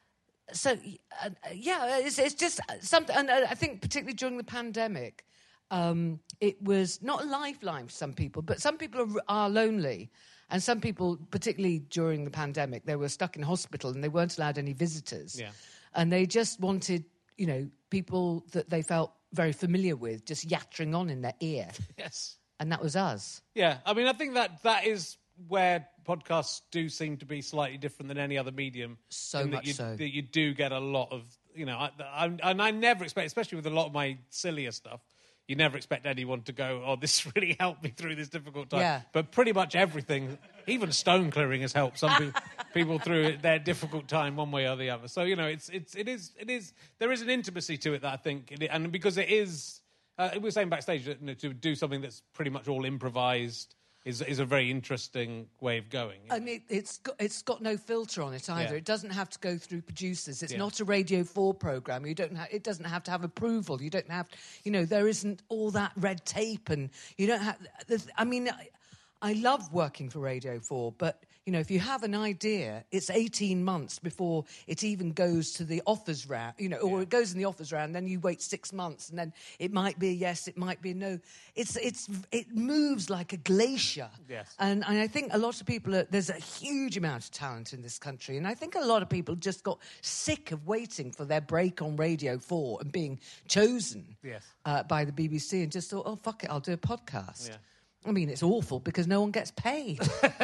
So, uh, yeah, it's, it's just something, and uh, I think particularly during the pandemic, um, it was not a lifeline for some people, but some people are, are lonely. And some people, particularly during the pandemic, they were stuck in hospital and they weren't allowed any visitors. Yeah. And they just wanted, you know, people that they felt very familiar with just yattering on in their ear. Yes. And that was us. Yeah. I mean, I think that that is where podcasts do seem to be slightly different than any other medium. So in that much you, so. That you do get a lot of, you know, I, I, and I never expect, especially with a lot of my sillier stuff, you never expect anyone to go, oh, this really helped me through this difficult time. Yeah. But pretty much everything, even stone clearing has helped some people, people through their difficult time one way or the other. So, you know, it's, it's, it is, it is, there is an intimacy to it that I think, it, and because it is, uh, we were saying backstage that, you know, to do something that's pretty much all improvised is is a very interesting way of going. And it, it's got, it's got no filter on it either. Yeah. It doesn't have to go through producers. It's Yeah. not a Radio four programme. You don't ha- it doesn't have to have approval. You don't have, you know, there isn't all that red tape, and you don't have. there's- I mean, I, I love working for Radio four, but you know, if you have an idea, it's eighteen months before it even goes to the offers round, you know, or it goes in the offers round, then you wait six months, and then it might be a yes, it might be a no. It's it's it moves like a glacier. Yes. And, and I think a lot of people, are, there's a huge amount of talent in this country, and I think a lot of people just got sick of waiting for their break on Radio four and being chosen Yes. uh, by the B B C, and just thought, oh, fuck it, I'll do a podcast. Yeah. I mean, it's awful because no one gets paid.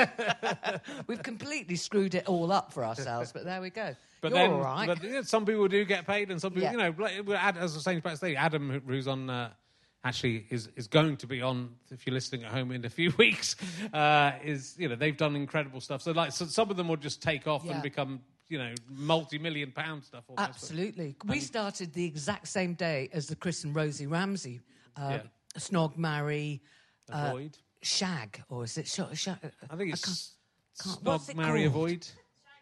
We've completely screwed it all up for ourselves, but there we go. But You're then, all right. but yeah, some people do get paid, and some people, Yeah. you know, like, we're Ad- as I was saying backstage, Adam, who- who's on, uh, actually is is going to be on. If you're listening at home in a few weeks, uh, is you know they've done incredible stuff. So like, so some of them will just take off Yeah. and become, you know, multi-million pound stuff. Almost. Absolutely. We started the exact same day as the Chris and Rosie Ramsey. Uh, Yeah. Snog, marry, uh, Avoid. shag, or is it shag? shag I think it's can't- Snog, what's it marry, called? avoid.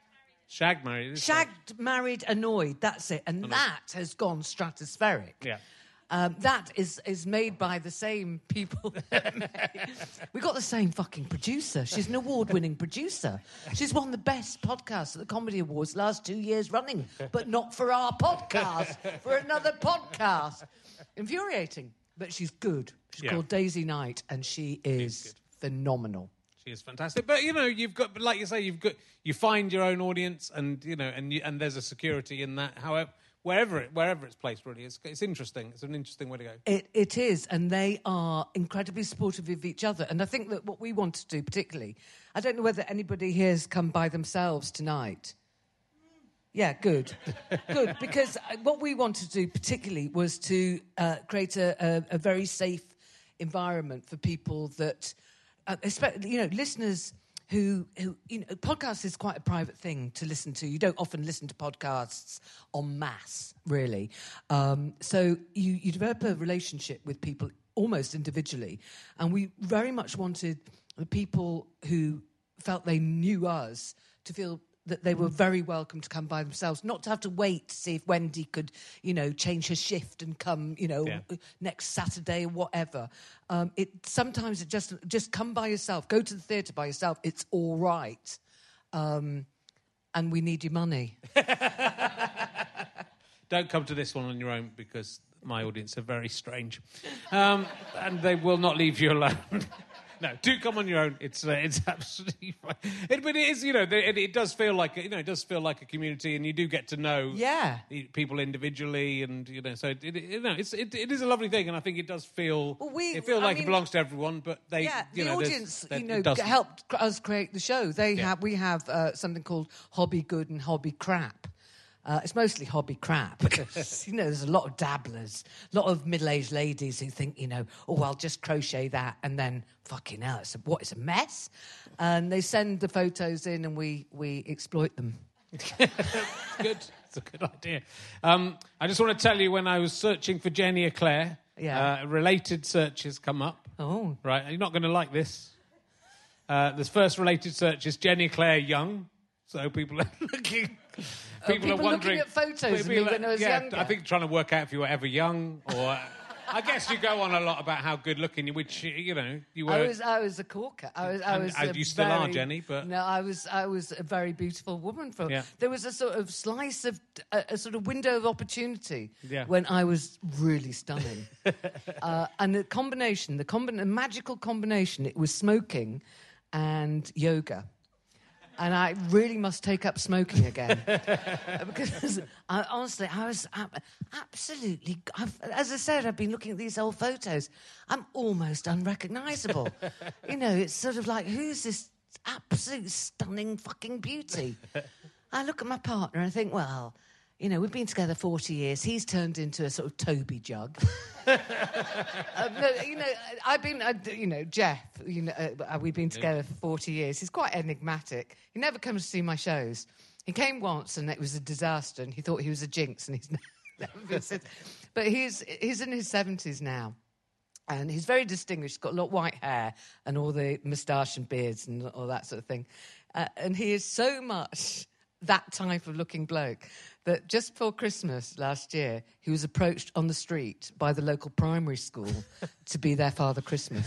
Shagged, married. Shagged, married, annoyed. That's it. And that has gone stratospheric. Yeah. Um, that is is made by the same people. We got the same fucking producer. She's an award-winning producer. She's won the best podcast at the Comedy Awards last two years running, but not for our podcast, for another podcast. Infuriating, but she's good. She's Yeah. called Daisy Knight, and she is phenomenal. She is fantastic. But, you know, you've got, but like you say, you've got, you find your own audience and, you know, and you, and there's a security in that, however, wherever it, wherever it's placed, really. It's, it's interesting. It's an interesting way to go. It, it is, and they are incredibly supportive of each other. And I think that what we want to do particularly, I don't know whether anybody here has come by themselves tonight. Yeah, good. Good, because what we wanted to do particularly was to uh, create a, a, a very safe environment for people that, uh, especially, you know, listeners who, who, you know, podcasts is quite a private thing to listen to. You don't often listen to podcasts en masse, really. Um, so you, you develop a relationship with people almost individually. And we very much wanted the people who felt they knew us to feel that they were very welcome to come by themselves, not to have to wait to see if Wendy could, you know, change her shift and come, you know, Yeah. next Saturday or whatever. Um, it sometimes it just just come by yourself, go to the theatre by yourself. It's all right, um, and we need your money. Don't come to this one on your own because my audience are very strange, um, and they will not leave you alone. No, do come on your own. It's uh, it's absolutely fine. It, but it is, you know, it, it does feel like you know, it does feel like a community, and you do get to know Yeah. the people individually, and you know, so it, it, you know, it's it, it is a lovely thing, and I think it does feel Well, we- it feels I like mean- it belongs to everyone, but they, Yeah, you the know, there's- audience, that you know, it doesn't. helped cr- us create the show. They Yeah. have, we have uh, something called Hobby Good and Hobby Crap. Uh, it's mostly hobby crap. You know, there's a lot of dabblers, a lot of middle-aged ladies who think, you know, oh, I'll just crochet that, and then, fucking hell, it's a, what, it's a mess? And they send the photos in, and we, we exploit them. Good. It's a good idea. Um, I just want to tell you, when I was searching for Jenny Eclair, Yeah. uh, related searches come up. Oh. Right, you're not going to like this. Uh, the first related search is Jenny Eclair Young. So people are looking... People, people are looking wondering... at photos of people me when I was yeah, younger. I think trying to work out if you were ever young or... I guess you go on a lot about how good looking you, which, you know, you were... I was, I was a corker. I was, I And- was. and a you still are, very- Jenny, but- no, I was, I was a very beautiful woman. For Yeah. there was a sort of slice of a, a sort of window of opportunity Yeah. when I was really stunning, uh, and the combination, the combin, the magical combination, it was smoking and yoga. And I really must take up smoking again. Because I, honestly, I was ab- absolutely... I've, as I said, I've been looking at these old photos. I'm almost unrecognisable. You know, it's sort of like, who's this absolute stunning fucking beauty? I look at my partner and I think, well, you know, we've been together forty years. He's turned into a sort of Toby jug. um, no, you know, I've been, uh, you know, Jeff, you know, uh, we've been together for forty years. He's quite enigmatic. He never comes to see my shows. He came once and it was a disaster and he thought he was a jinx and he's never been since. But he's, he's in his seventies now. And he's very distinguished. He's got a lot of white hair and all the moustache and beards and all that sort of thing. Uh, and he is so much that type of looking bloke that just before Christmas last year, he was approached on the street by the local primary school to be their Father Christmas.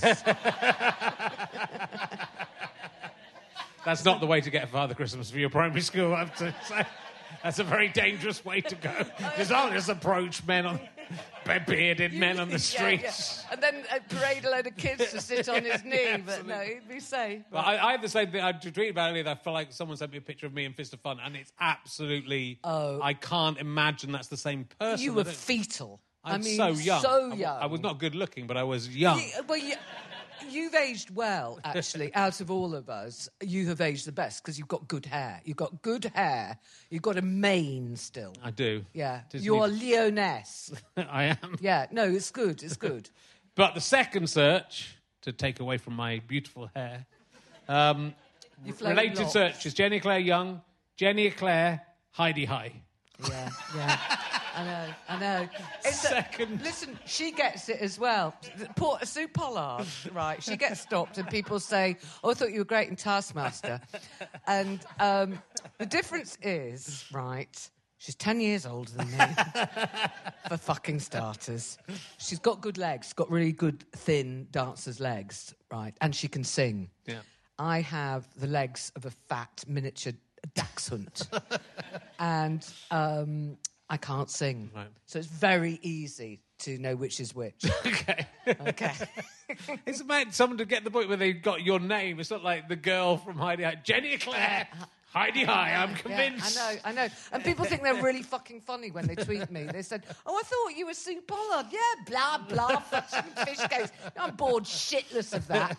That's not the way to get a Father Christmas for your primary school, I have to say. That's a very dangerous way to go. Because I'll just approach men on... bearded men on the streets. Yeah, yeah. And then uh, parade a load of kids to sit on his knee, yeah, but no, he'd be safe. Well, I, I had the same thing. I tweeted about it earlier. I feel like someone sent me a picture of me in Fist of Fun, and it's absolutely... Oh. I can't imagine that's the same person. You were fetal. I'm I mean, so young. So I, young. I was not good looking, but I was young. You, well, you, you've aged well, actually. Out of all of us, you have aged the best because you've got good hair. You've got good hair. You've got a mane still. I do. Yeah. Disney- You're Leoness. I am. Yeah. No, it's good. It's good. But the second search, to take away from my beautiful hair, um, You float related lots. search is Jenny Eclair Young, Jenny Eclair, Heidi High. Yeah. Yeah. I know, I know. It's Second. A, listen, she gets it as well. Poor Sue Pollard, right? She gets stopped and people say, oh, I thought you were great in Taskmaster. And um, the difference is, right, she's ten years older than me, for fucking starters. She's got good legs, she's got really good, thin dancer's legs, right? And she can sing. Yeah. I have the legs of a fat miniature dachshund. and um, I can't sing. Right. So it's very easy to know which is which. Okay. Okay. It's about someone to get the point where they've got your name. It's not like the girl from Heidi High. Jenny Eclair. Heidi High, I'm convinced. Yeah, I know, I know. And people think they're really fucking funny when they tweet me. They said, oh, I thought you were Sue Pollard. Yeah, blah, blah, fish goes. I'm bored shitless of that.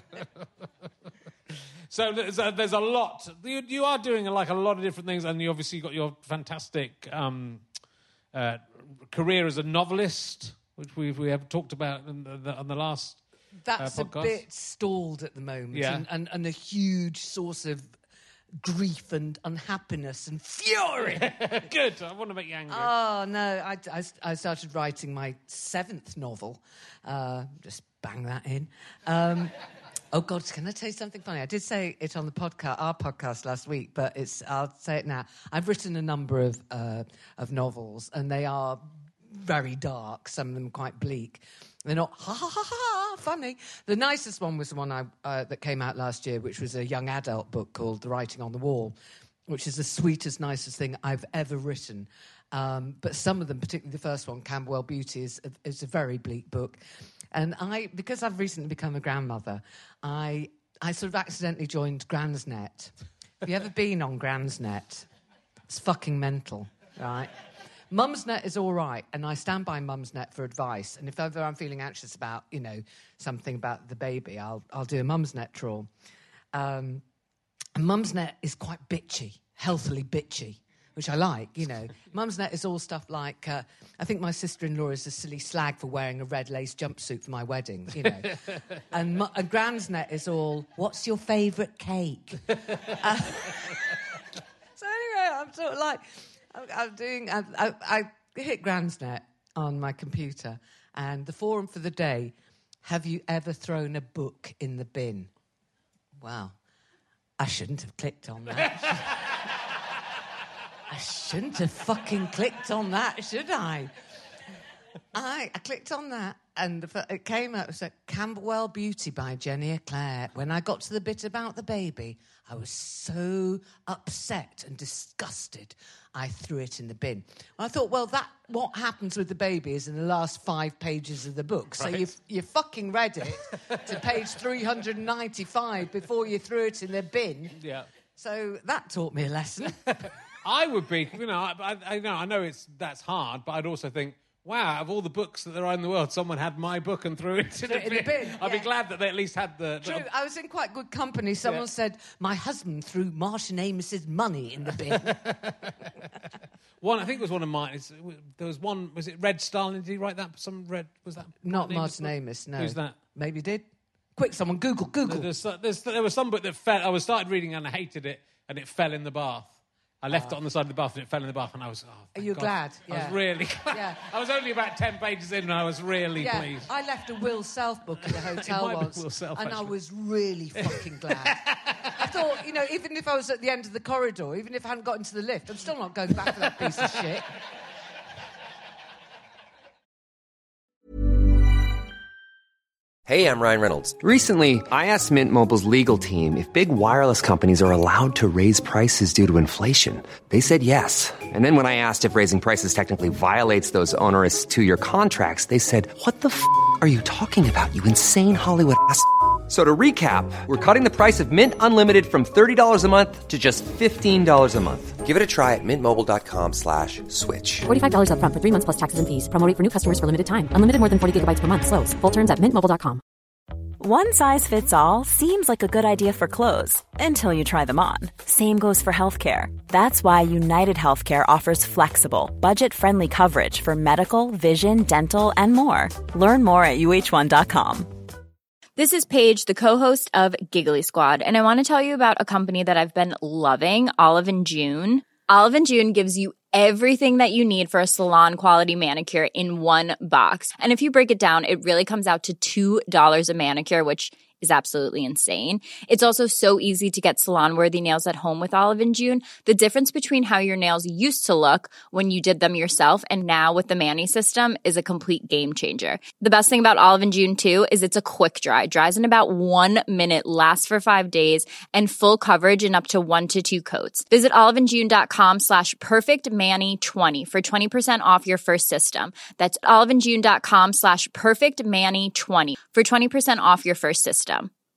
So there's a, there's a lot. You, you are doing like a lot of different things, and you obviously got your fantastic um, uh, career as a novelist, which we've we have talked about in the, the, on the last That's uh, a podcast. bit stalled at the moment, Yeah. and, and, and a huge source of grief and unhappiness and fury. Good. I want to make you angry. Oh, no. I, I, I started writing my seventh novel. Uh, just bang that in. Um, oh, God, can I tell you something funny? I did say it on the podcast, our podcast last week, but it's I'll say it now. I've written a number of uh, of novels, and they are very dark, some of them quite bleak. They're not ha ha ha ha funny. The nicest one was the one I, uh, that came out last year, which was a young adult book called The Writing on the Wall, which is the sweetest, nicest thing I've ever written. Um, but some of them, particularly the first one, Camberwell Beauty, is a, is a very bleak book. And I, because I've recently become a grandmother, I I sort of accidentally joined Gransnet. Have you ever been on Gransnet? It's fucking mental, right? Mumsnet is all right, and I stand by Mumsnet for advice. And if ever I'm feeling anxious about, you know, something about the baby, I'll I'll do a Mumsnet trawl. Um, and Mumsnet is quite bitchy, healthily bitchy, which I like, you know. Mumsnet is all stuff like, uh, I think my sister-in-law is a silly slag for wearing a red lace jumpsuit for my wedding, you know. and, mu- and Gransnet is all, what's your favourite cake? uh, so anyway, I'm sort of like... I'm doing. I, I, I hit Gransnet on my computer, and the forum for the day: have you ever thrown a book in the bin? Wow, I shouldn't have clicked on that. I shouldn't have fucking clicked on that, should I? I, I clicked on that, and it came up. It said Camberwell Beauty by Jenny Eclair. When I got to the bit about the baby, I was so upset and disgusted, I threw it in the bin. I thought, well, that what happens with the baby is in the last five pages of the book. So Right. you you fucking read it to page three hundred ninety-five before you threw it in the bin. Yeah. So that taught me a lesson. I would be, you know, I, I, I know, I know it's that's hard, but I'd also think, wow, out of all the books that there are in the world, someone had my book and threw it in, Threw the, it in the bin. bin, I'd yeah. be glad that they at least had the... the True, I was in quite good company. Someone Yeah. said, my husband threw Martian Amos's money in the bin. One, I think it was one of mine. It's, there was one, was it Red Stalin? Did he write that? Some Red, was that? Not Amos Martin book? Amos, no. Who's that? Maybe did. Quick, someone Google, Google. There's, there's, there was some book that fell, I was started reading and I hated it, and it fell in the bath. I left it on the side of the bath and it fell in the bath, and I was, oh, Are thank you God. glad? I Yeah. was really glad. Yeah. I was only about ten pages in and I was really Yeah, pleased. I left a Will Self book in a hotel might have been once, Will Self, and I actually. was really fucking glad. I thought, you know, even if I was at the end of the corridor, even if I hadn't got into the lift, I'm still not going back for that piece of shit. Hey, I'm Ryan Reynolds. Recently, I asked Mint Mobile's legal team if big wireless companies are allowed to raise prices due to inflation. They said yes. And then when I asked if raising prices technically violates those onerous two-year contracts, they said, what the f*** are you talking about, you insane Hollywood ass f- So to recap, we're cutting the price of Mint Unlimited from thirty dollars a month to just fifteen dollars a month. Give it a try at mintmobile.com slash switch. forty-five dollars up front for three months plus taxes and fees. Promo rate for new customers for limited time. Unlimited more than forty gigabytes per month. Slows full terms at mint mobile dot com. One size fits all seems like a good idea for clothes until you try them on. Same goes for healthcare. That's why United Healthcare offers flexible, budget-friendly coverage for medical, vision, dental, and more. Learn more at U H one dot com. This is Paige, the co-host of Giggly Squad, and I want to tell you about a company that I've been loving, Olive and June. Olive and June gives you everything that you need for a salon quality manicure in one box. And if you break it down, it really comes out to two dollars a manicure, which is absolutely insane. It's also so easy to get salon-worthy nails at home with Olive and June. The difference between how your nails used to look when you did them yourself and now with the Mani system is a complete game changer. The best thing about Olive and June, too, is it's a quick dry. Dries in about one minute, lasts for five days, and full coverage in up to one to two coats. Visit oliveandjune.com slash perfectmani20 for twenty percent off your first system. That's oliveandjune.com slash perfectmani20 for twenty percent off your first system.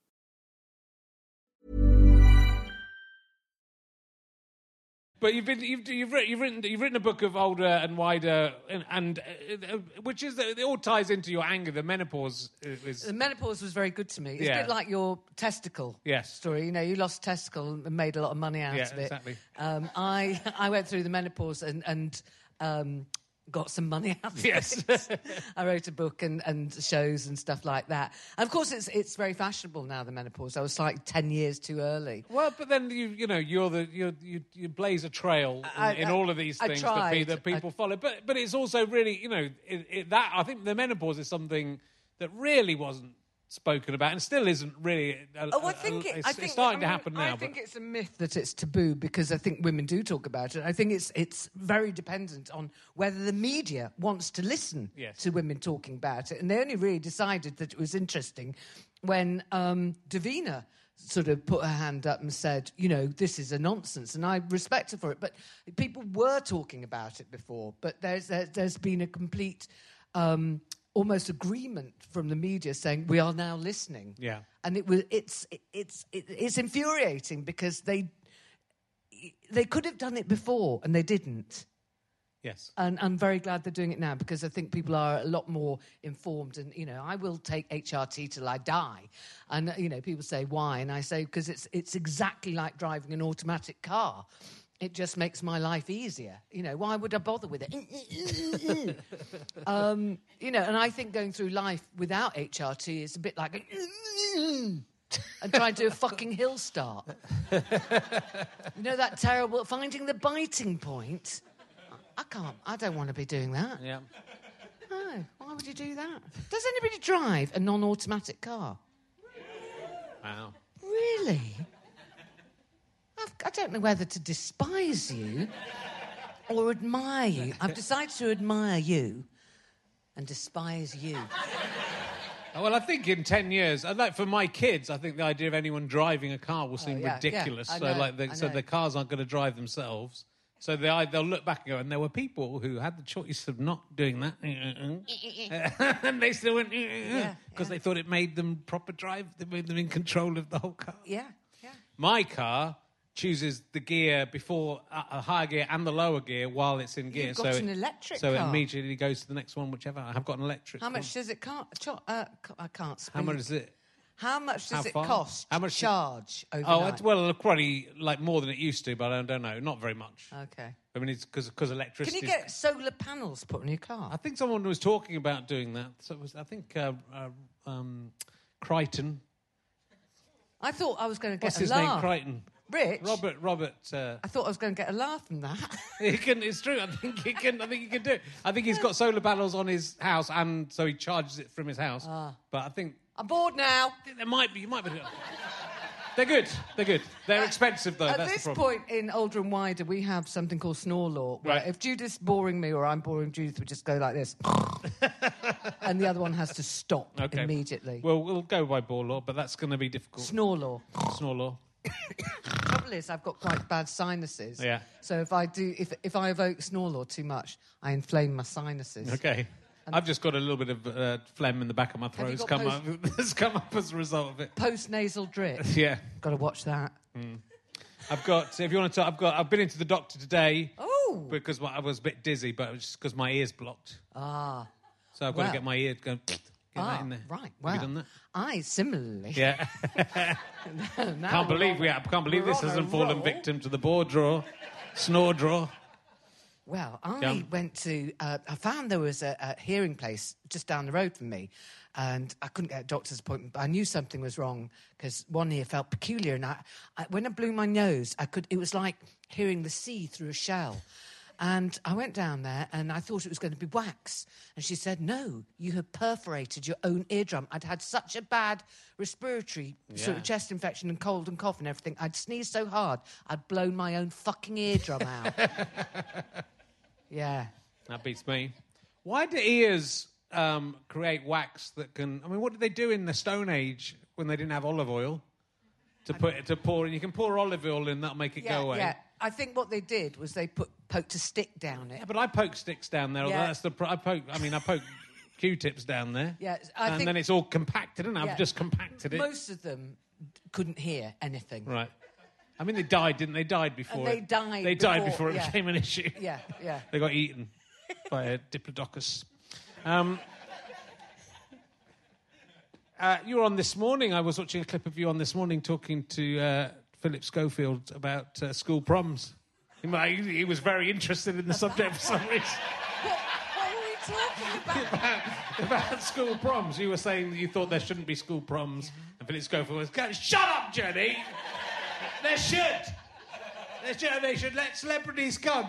But you've been you've you've written you've written, you've written a book of older and wider, and, and uh, which is it all ties into your anger. The menopause is the menopause was very good to me. It's yeah. a bit like your testicle yes. story. You know, you lost testicle and made a lot of money out yeah, of it. Exactly. Um, I I went through the menopause and and. Um, got some money out of yes. it. I wrote a book and, and shows and stuff like that. And of course, it's it's very fashionable now, the menopause. I was like ten years too early. Well, but then you you know you're the you you you blaze a trail in, I, in I, all of these I things that, tried. pe- that people I, follow. But but it's also really you know it, it, that I think the menopause is something that really wasn't spoken about and still isn't really. A, oh, I think a, it, it's, I think, it's starting I mean, to happen now. I think but... it's a myth that it's taboo because I think women do talk about it. I think it's it's very dependent on whether the media wants to listen yes. to women talking about it, and they only really decided that it was interesting when um, Davina sort of put her hand up and said, you know, this is a nonsense, and I respect her for it. But people were talking about it before, but there's there, there's been a complete. Um, almost agreement from the media saying we are now listening. Yeah. And it was it's it's it's infuriating because they they could have done it before and they didn't. Yes. And I'm very glad they're doing it now because I think people are a lot more informed. And, you know, I will take H R T till I die. And, you know, people say, why? And I say, because it's it's exactly like driving an automatic car. It just makes my life easier. You know, why would I bother with it? um, you know, and I think going through life without H R T is a bit like a and trying to do a fucking hill start. You know, that terrible, finding the biting point. I can't, I don't want to be doing that. Yeah. No, why would you do that? Does anybody drive a non-automatic car? Wow. Really? I don't know whether to despise you or admire you. I've decided to admire you and despise you. Well, I think in ten years, I'd like for my kids, I think the idea of anyone driving a car will seem oh, yeah, ridiculous. Yeah, so, know, like, the, so the cars aren't going to drive themselves. So they, they'll look back and go, and there were people who had the choice of not doing that, and they still went because yeah, yeah. they thought it made them proper drive. It made them in control of the whole car. Yeah, yeah. My car chooses the gear before a uh, higher gear and the lower gear while it's in gear. You've got so an it, electric so car. So it immediately goes to the next one, whichever. I have got an electric How one. much does it cost? Uh, I can't speak. How much is it? How much does How it far? cost How much to charge it... overnight? Oh, it's, well, probably like more than it used to, but I don't know. Not very much. Okay. I mean, it's because electricity... Can you get solar panels put on your car? I think someone was talking about doing that. So it was, I think, uh, uh, um, Crichton. I thought I was going to get What's a his laugh. name? Crichton. Rich? Robert, Robert... Uh, I thought I was going to get a laugh from that. he can, it's true. I think he can. I think he can do it. I think he's got solar panels on his house, and so he charges it from his house. Ah. But I think... I'm bored now. There might be... You might be... They're good. They're good. They're expensive, though. At That's this the problem. point in Older and Wider, we have something called snore law. Where Right. if Judith's boring me or I'm boring Judith, we just go like this. And the other one has to stop Okay. immediately. Well, we'll go by ball law, but that's going to be difficult. Snore law. Snore law. The trouble is, I've got quite bad sinuses. Yeah. So if I do, if if I evoke snore law too much, I inflame my sinuses. Okay. And I've just got a little bit of uh, phlegm in the back of my throat. you It's got come, up, it's come up as a result of it. Post-nasal drip. Yeah. Got to watch that. Mm. I've got, if you want to talk, I've got, I've been into the doctor today. Oh. Because my, I was a bit dizzy, but it was just because my ear's blocked. Ah. So I've got Well. to get my ear, go, get ah, that in there. Right. Well, Have you done that? I similarly. Yeah. Now can't we're believe on- we I can't believe we're this on a hasn't fallen roll. victim to the bore draw, snore draw. Well, I Yeah. went to... Uh, I found there was a, a hearing place just down the road from me, and I couldn't get a doctor's appointment, but I knew something was wrong because one ear felt peculiar, and I, I, when I blew my nose, I could. It was like hearing the sea through a shell. And I went down there and I thought it was going to be wax. And she said, no, you have perforated your own eardrum. I'd had such a bad respiratory yeah. sort of chest infection and cold and cough and everything. I'd sneezed so hard, I'd blown my own fucking eardrum out. Yeah. That beats me. Why do ears um, create wax that can... I mean, what did they do in the Stone Age when they didn't have olive oil? To put it, to pour... And you can pour olive oil in, that'll make it yeah, go away. Yeah, I think what they did was they put poked a stick down it. Yeah, but I poke sticks down there. Yeah. That's the... I poke... I mean, I poke Q-tips down there. Yeah, I and think, then it's all compacted, and yeah, I've just compacted it. Most of them couldn't hear anything. Right. I mean, they died, didn't they? Died before. And they it, died. They before, died before it yeah. became an issue. Yeah, yeah. They got eaten by a diplodocus. Um, uh, you were on This Morning. I was watching a clip of you on This Morning talking to uh, Philip Schofield about uh, school proms. He, he was very interested in the subject for some reason. What, what were we talking about? about? About school proms. You were saying that you thought there shouldn't be school proms, yeah. and Philip Schofield was going, "Shut up, Jenny! There should. There should. They should let celebrities come."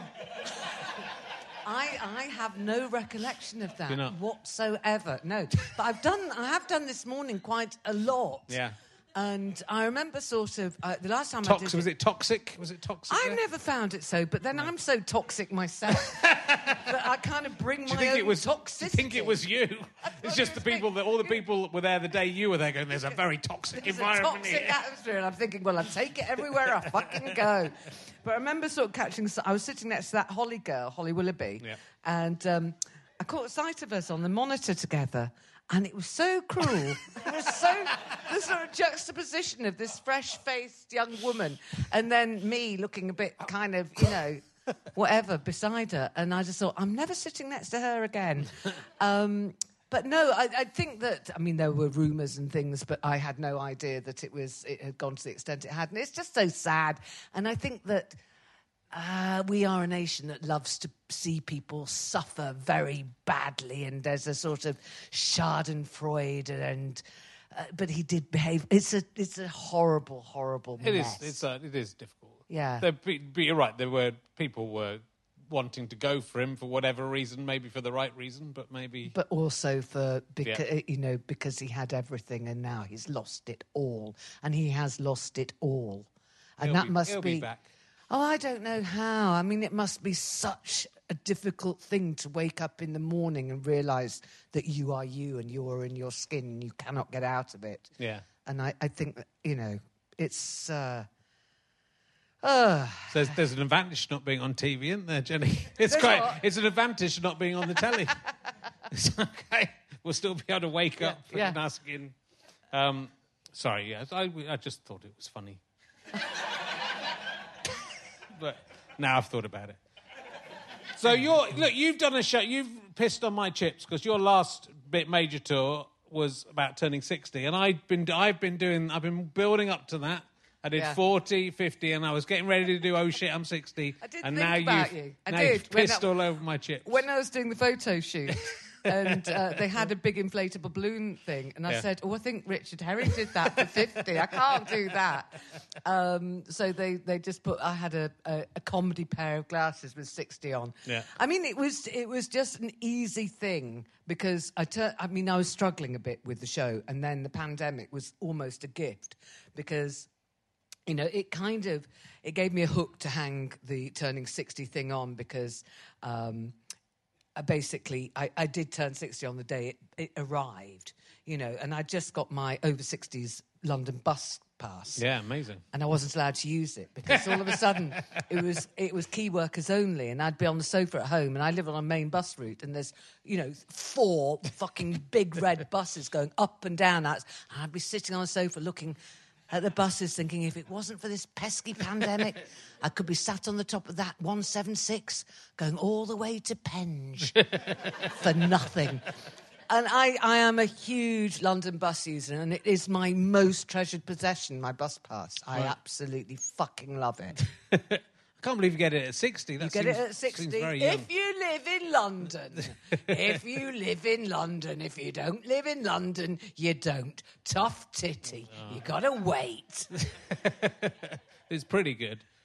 I, I have no recollection of that You're not? whatsoever. No, but I've done. I have done This Morning quite a lot. Yeah. And I remember sort of uh, the last time Tox- I did was it, it toxic? Was it toxic? I there? never found it so, but then no. I'm so toxic myself that I kind of bring do you my think own it was, toxicity. Do you think it was you? It's just it the was people me. that all the people that were there the day you were there going, "There's a very toxic There's environment a toxic here." atmosphere, and I'm thinking, well, I take it everywhere I fucking go. But I remember sort of catching. I was sitting next to that Holly girl, Holly Willoughby, yeah. and um, I caught sight of us on the monitor together. And it was so cruel. It was so... the sort of juxtaposition of this fresh-faced young woman and then me looking a bit kind of, you know, whatever, beside her. And I just thought, I'm never sitting next to her again. Um, but no, I, I think that... I mean, there were rumours and things, but I had no idea that it was it had gone to the extent it had. And it's just so sad. And I think that... Uh, we are a nation that loves to see people suffer very badly, and there's a sort of Schadenfreude, and uh, but he did behave. It's a it's a horrible, horrible It mess. is. It's a, it is difficult. Yeah. There, but you're right. There were people were wanting to go for him for whatever reason, maybe for the right reason, but maybe. But also for because Yeah. you know because he had everything, and now he's lost it all, and he has lost it all, and He'll that be- must he'll be back. Oh, I don't know how. I mean, it must be such a difficult thing to wake up in the morning and realise that you are you and you're in your skin and you cannot get out of it. Yeah. And I, I think, that, you know, it's... Uh, uh, So there's, there's an advantage to not being on T V, isn't there, Jenny? It's There's quite. what? It's an advantage to not being on the telly. It's okay. We'll still be able to wake Yeah, up yeah. and asking. Um, sorry, yes, I, I just thought it was funny. But now I've thought about it. So you're look, you've done a show. You've pissed on my chips because your last bit major tour was about turning sixty, and I've been I've been doing I've been building up to that. I did Yeah. forty, fifty, and I was getting ready to do oh shit, I'm sixty. I did and think now about you've, you. I now did. You've When pissed I- all over my chips. when I was doing the photo shoot and uh, they had a big inflatable balloon thing, and I Yeah. said, oh, I think Richard Herring did that for fifty. I can't do that. Um, so they, they just put, I had a, a, a comedy pair of glasses with sixty on. Yeah. I mean, it was it was just an easy thing because I, tur- I mean, I was struggling a bit with the show, and then the pandemic was almost a gift because... You know, it kind of, it gave me a hook to hang the turning sixty thing on because um, I basically, I, I did turn sixty on the day it, it arrived, you know, and I just got my over sixties London bus pass. Yeah, amazing. And I wasn't allowed to use it because all of a sudden it was it was key workers only, and I'd be on the sofa at home, and I live on a main bus route, and there's, you know, four fucking big red buses going up and down, and I'd be sitting on a sofa looking... at the buses thinking, if it wasn't for this pesky pandemic, I could be sat on the top of that one seventy-six going all the way to Penge for nothing. And I, I am a huge London bus user, and it is my most treasured possession, my bus pass. I Right. absolutely fucking love it. I can't believe you get it at sixty. That You get seems, it at sixty seems very young. if you live in London. If you live in London. If you don't live in London, you don't. Tough titty. Oh. You gotta wait. It's pretty good.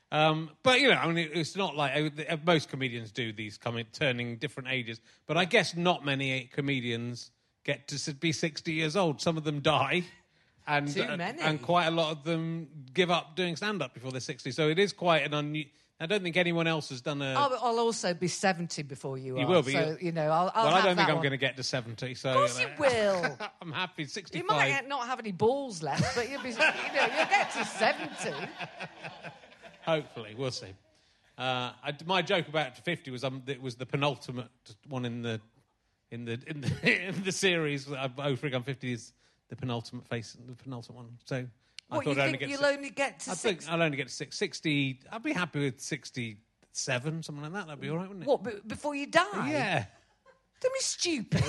Um, but, you know, I mean, it's not like... Uh, most comedians do these, coming, turning different ages. But I guess not many comedians get to be sixty years old. Some of them die. And, Too many. Uh, and quite a lot of them give up doing stand-up before they're sixty. So it is quite an unusual... I don't think anyone else has done a... I'll, I'll also be seventy before you, you are. will be. So, you know, I'll, I'll well, have I don't think that I'm one. going to get to seventy. So, Of course you will. I'm happy. sixty-five. You might not have any balls left, but you'll be, you know, you'll get to seventy. Hopefully, we'll see. Uh, I, my joke about fifty was um, it was the penultimate one in the in the in the, in the series. I, oh, frig, I'm fifty is the penultimate face, the penultimate one. So What, I thought you I'd only think get you'll six, only get to I six? think I'll only get to six, sixty. I'd be happy with sixty-seven, something like that. That'd be all right, wouldn't it? What, b- before you die? Yeah, Don't be stupid.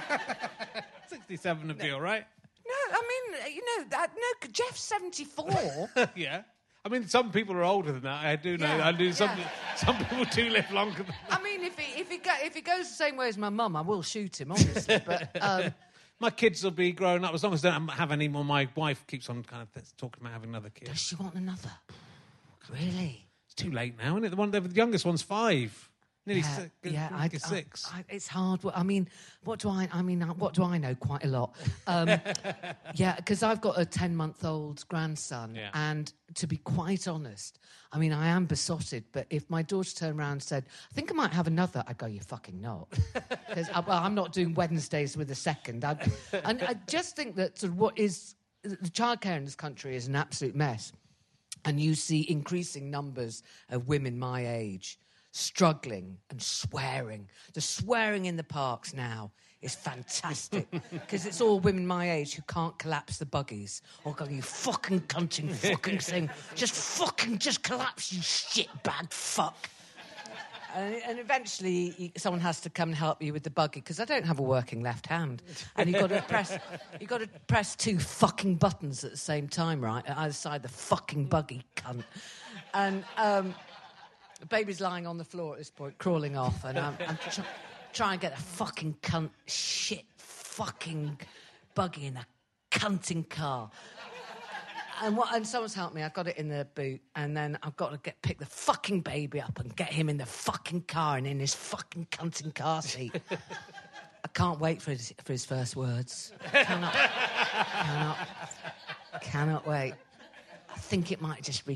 sixty-seven would be all right. No, I mean, you know, that, no, Jeff's seventy-four. Yeah. I mean, some people are older than that. I do know. Yeah, I do. Some yeah. some people do live longer than that. I mean, if he if he, go, if he goes the same way as my mum, I will shoot him, obviously. But um, My kids will be growing up as long as they don't have any more. My wife keeps on kind of talking about having another kid. does she want another? Really? It's too late now, isn't it? The one, the youngest one's five. Nearly Yeah, six. yeah, nearly I, six. I, I, it's hard. I mean, what do I? I mean, what do I know? Quite a lot. Um, yeah, because I've got a ten-month-old grandson, Yeah. and to be quite honest, I mean, I am besotted. But if my daughter turned around and said, "I think I might have another," I'd go, "You're fucking not," because well, I'm not doing Wednesdays with a second. I, and I just think that sort of what is the childcare in this country is an absolute mess, and you see increasing numbers of women my age struggling and swearing. The swearing in the parks now is fantastic because it's all women my age who can't collapse the buggies or go, "You fucking cunting fucking thing. Just fucking just collapse, you shitbag fuck." And, and eventually you, someone has to come and help you with the buggy because I don't have a working left hand. And you've got to press you've got to press two fucking buttons at the same time, right? At either side of the fucking buggy, cunt. And um the baby's lying on the floor at this point, crawling off, and I'm, I'm tr- trying to get a fucking cunt, shit, fucking buggy in a cunting car. And what? And someone's helped me. I've got it in the boot, and then I've got to get pick the fucking baby up and get him in the fucking car and in his fucking cunting car seat. I can't wait for his for his first words. Cannot, cannot, cannot wait. I think it might just be.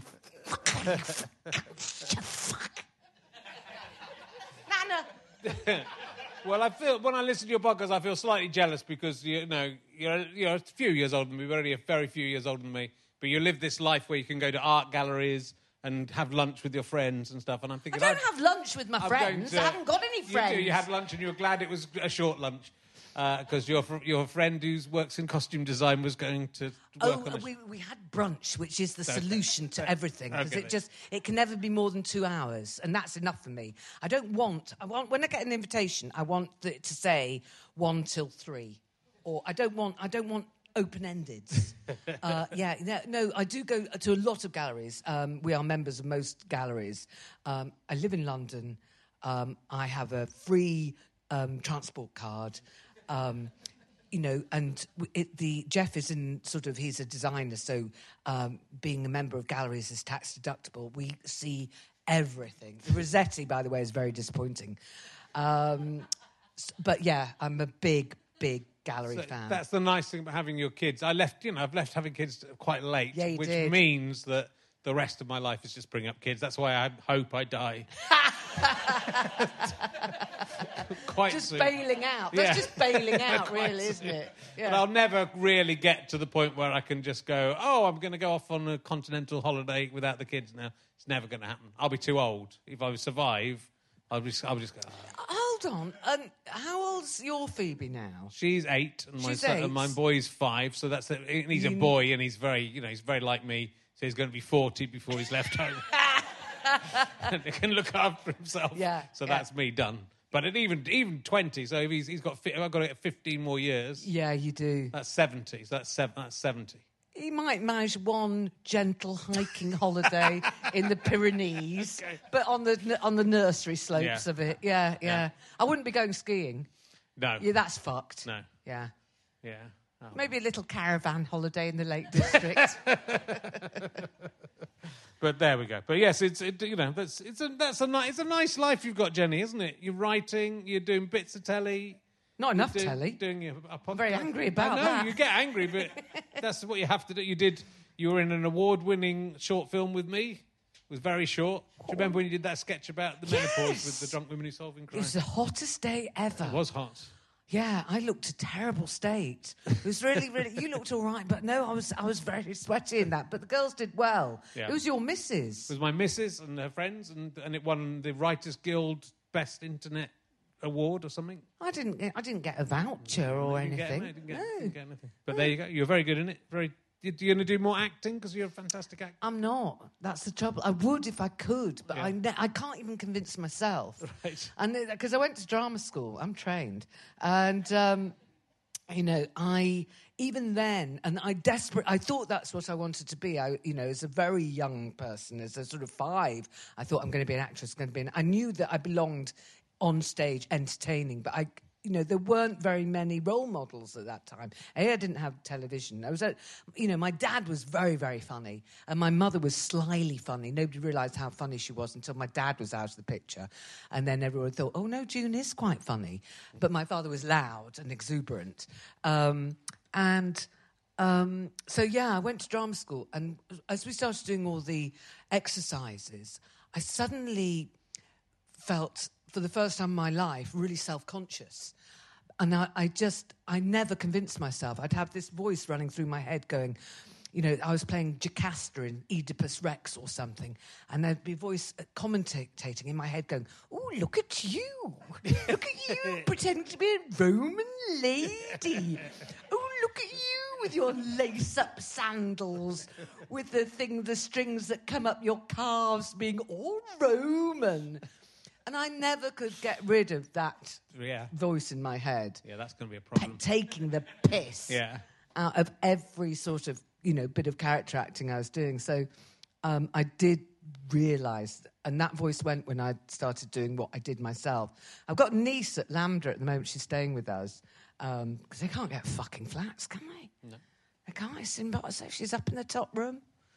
Fuck. Nana. Well, I feel when I listen to your podcast, I feel slightly jealous because you know you're you're a few years older than me, but only a very few years older than me. But you live this life where you can go to art galleries and have lunch with your friends and stuff. And I'm I thinking, don't I'd- have lunch with my I'm friends. going to- I haven't got any friends. You do. You had lunch and you were glad it was a short lunch because your fr- your friend who works in costume design was going to work Oh, on a... we, we had brunch, which is the Okay. solution to everything, because Okay. it just it can never be more than two hours, and that's enough for me. I don't want. I want when I get an invitation, I want it to say one till three, or I don't want. I don't want open-ended. uh, yeah, no, no, I do go to a lot of galleries. Um, we are members of most galleries. Um, I live in London. Um, I have a free um, transport card. Um, you know, and it, the Jeff is in sort of, he's a designer, so um, being a member of galleries is tax deductible. We see everything. The Rossetti, by the way, is very disappointing. Um, s- but yeah, I'm a big, big gallery So fan. that's the nice thing about having your kids. I left, you know, I've left having kids quite late, Yeah, you which did. means that the rest of my life is just bring up kids. That's why I hope I die. Quite just soon. bailing out. That's Yeah. just bailing out, Quite really, isn't soon. it? But I'll never really get to the point where I can just go, oh, I'm going to go off on a continental holiday without the kids now. It's never going to happen. I'll be too old. If I survive, I'll just, I'll just go, oh. Hold on. Um, how old's your Phoebe now? She's eight, and my She's son, eight. and my boy's five. So that's a, and he's a You- boy, and he's very, you know, he's very like me. So he's going to be forty before he's left home, and he can look after himself. Yeah, So yeah. that's me done. But at even even twenty, so if he's he's got, fi- I've got to get fifteen more years. Yeah, you do. That's seventy. So that's seven. That's seventy. He might manage one gentle hiking holiday in the Pyrenees, Okay. but on the on the nursery slopes Yeah. of it. Yeah, yeah, Yeah. I wouldn't be going skiing. No. Yeah, that's fucked. No. Yeah. Yeah. Oh. Maybe a little caravan holiday in the Lake District. But there we go. But yes, it's it, you know that's it's a that's a nice it's a nice life you've got, Jenny, isn't it? You're writing, you're doing bits of telly. Not enough doing, telly. Doing your, a podcast. I'm very angry about I know, that. you get angry, but that's what you have to do. You did. You were in an award-winning short film with me. It was very short. Do you remember when you did that sketch about the Yes. menopause with the drunk women who solving crime? It was the hottest day ever. It was hot. Yeah, I looked a terrible state. It was really, really. You looked all right, but no, I was, I was very sweaty in that. But the girls did well. Yeah. It was your missus. It was my missus and her friends, and, and it won the Writers Guild Best Internet Award or something. I didn't, get, I didn't get a voucher or You didn't get- anything. no, you didn't get, No. didn't get anything. But there you go. You're very good in it. Very. You're going to do more acting because you're a fantastic actor. I'm not. That's the trouble. I would if I could, but Yeah. I, ne- I can't even convince myself. Right. And because I went to drama school, I'm trained, and um, you know, I even then, and I desperate. I thought that's what I wanted to be. I, you know, as a very young person, as a sort of five, I thought I'm going to be an actress. Going to be. An, I knew that I belonged on stage, entertaining, but I. You know, there weren't very many role models at that time. A, I didn't have television. I was, at, you know, my dad was very, very funny, and my mother was slyly funny. Nobody realised how funny she was until my dad was out of the picture, and then everyone thought, "Oh no, June is quite funny." But my father was loud and exuberant, um, and um, so yeah, I went to drama school, and as we started doing all the exercises, I suddenly felt, for the first time in my life, really self-conscious. And I, I just, I never convinced myself. I'd have this voice running through my head going, you know, I was playing Jocasta in Oedipus Rex or something, and there'd be a voice commentating in my head going, "Oh, look at you. Look at you pretending to be a Roman lady. Oh, look at you with your lace-up sandals, with the thing, the strings that come up your calves being all Roman." And I never could get rid of that Yeah. voice in my head. Yeah, that's going to be a ta- problem. taking the piss Yeah. out of every sort of, you know, bit of character acting I was doing. So um, I did realise, and that voice went when I started doing what I did myself. I've got a niece at Lambda at the moment. She's staying with us because um, they can't get fucking flats, can they? No. They can't. It's impossible. She's up in the top room.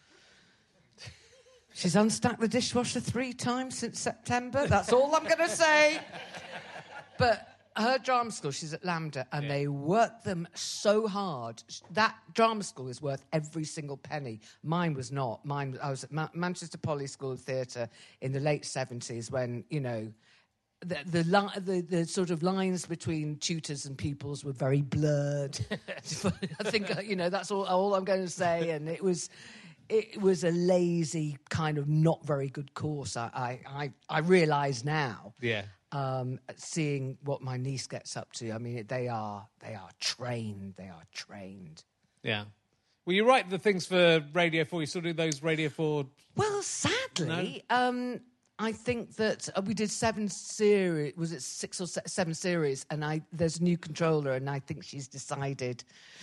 She's unstacked the dishwasher three times since September. That's all I'm going to say. But her drama school, she's at Lambda, and Yeah. they work them so hard. That drama school is worth every single penny. Mine was not. Mine, I was at Ma- Manchester Poly School of Theatre in the late seventies when, you know, the the, li- the the sort of lines between tutors and pupils were very blurred. I think, you know, that's all, all I'm going to say. And it was... It was a lazy, kind of not very good course. I I, I, I realise now, Yeah. um, seeing what my niece gets up to. I mean, they are they are trained. They are trained. Yeah. Well, you write the things for Radio four. You sort of do those Radio four... Well, sadly, um, I think that uh, we did seven series. Was it six or se- seven series? And I there's a new controller, and I think she's decided.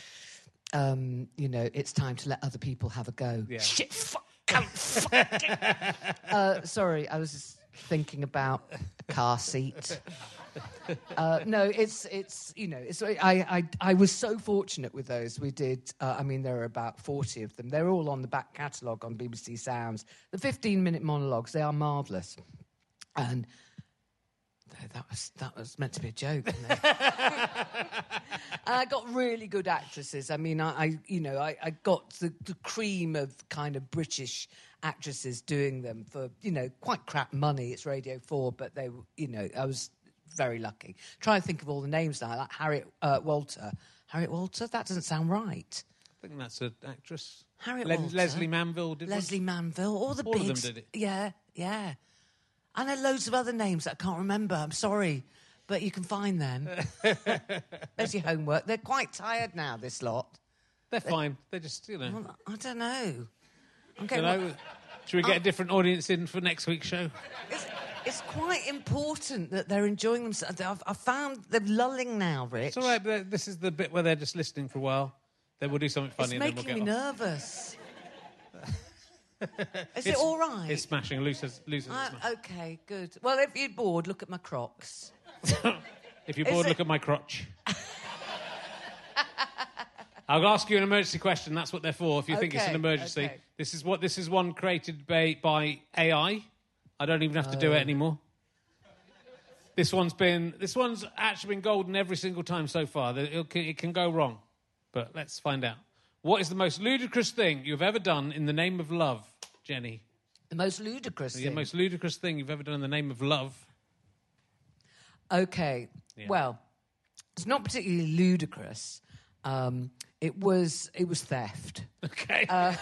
Um, you know, it's time to let other people have a go. Yeah. Shit, fuck, cunt, fuck it. uh, sorry, I was just thinking about a car seat. Uh, no, it's it's you know, it's I, I I was so fortunate with those. We did. Uh, I mean, there are about forty of them. They're all on the back catalogue on B B C Sounds. The fifteen-minute monologues. They are marvellous, and. That was that was meant to be a joke. Wasn't it? And I got really good actresses. I mean, I, I you know, I, I got the, the cream of kind of British actresses doing them for, you know, quite crap money. It's Radio four, but they, you know, I was very lucky. Try and think of all the names now, like Harriet uh, Walter. Harriet Walter? That doesn't sound right. I think that's an actress. Harriet Le- Walter. Leslie Manville did Leslie one. Manville. All the All of them bigs. did it. Yeah, yeah. I know loads of other names that I can't remember. I'm sorry, but you can find them. There's your homework. They're quite tired now, this lot. They're fine. They're just, you know... Well, I don't know. I'm You getting... know, should we get a different audience in for next week's show? It's, it's quite important that they're enjoying themselves. I've, I've found they're lulling now, Rich. It's all right, but this is the bit where they're just listening for a while. Then we'll do something funny It's and then making we'll me get off. nervous. Is it It's- all right? It's smashing. Losers, losers Uh, smashing. okay, good. Well, if you're bored, look at my Crocs. If you're is bored, it- look at my crotch. I'll ask you an emergency question. That's what they're for. If you think it's Okay, an emergency, okay. this is what this is one created by, by A I. I don't even have to do it anymore. This one's been this one's actually been golden every single time so far. It can, it can go wrong, but let's find out. What is the most ludicrous thing you've ever done in the name of love, Jenny? The most ludicrous The thing. most ludicrous thing you've ever done in the name of love. Okay. Yeah. Well, it's not particularly ludicrous. Um, it was it was theft. Okay. Uh,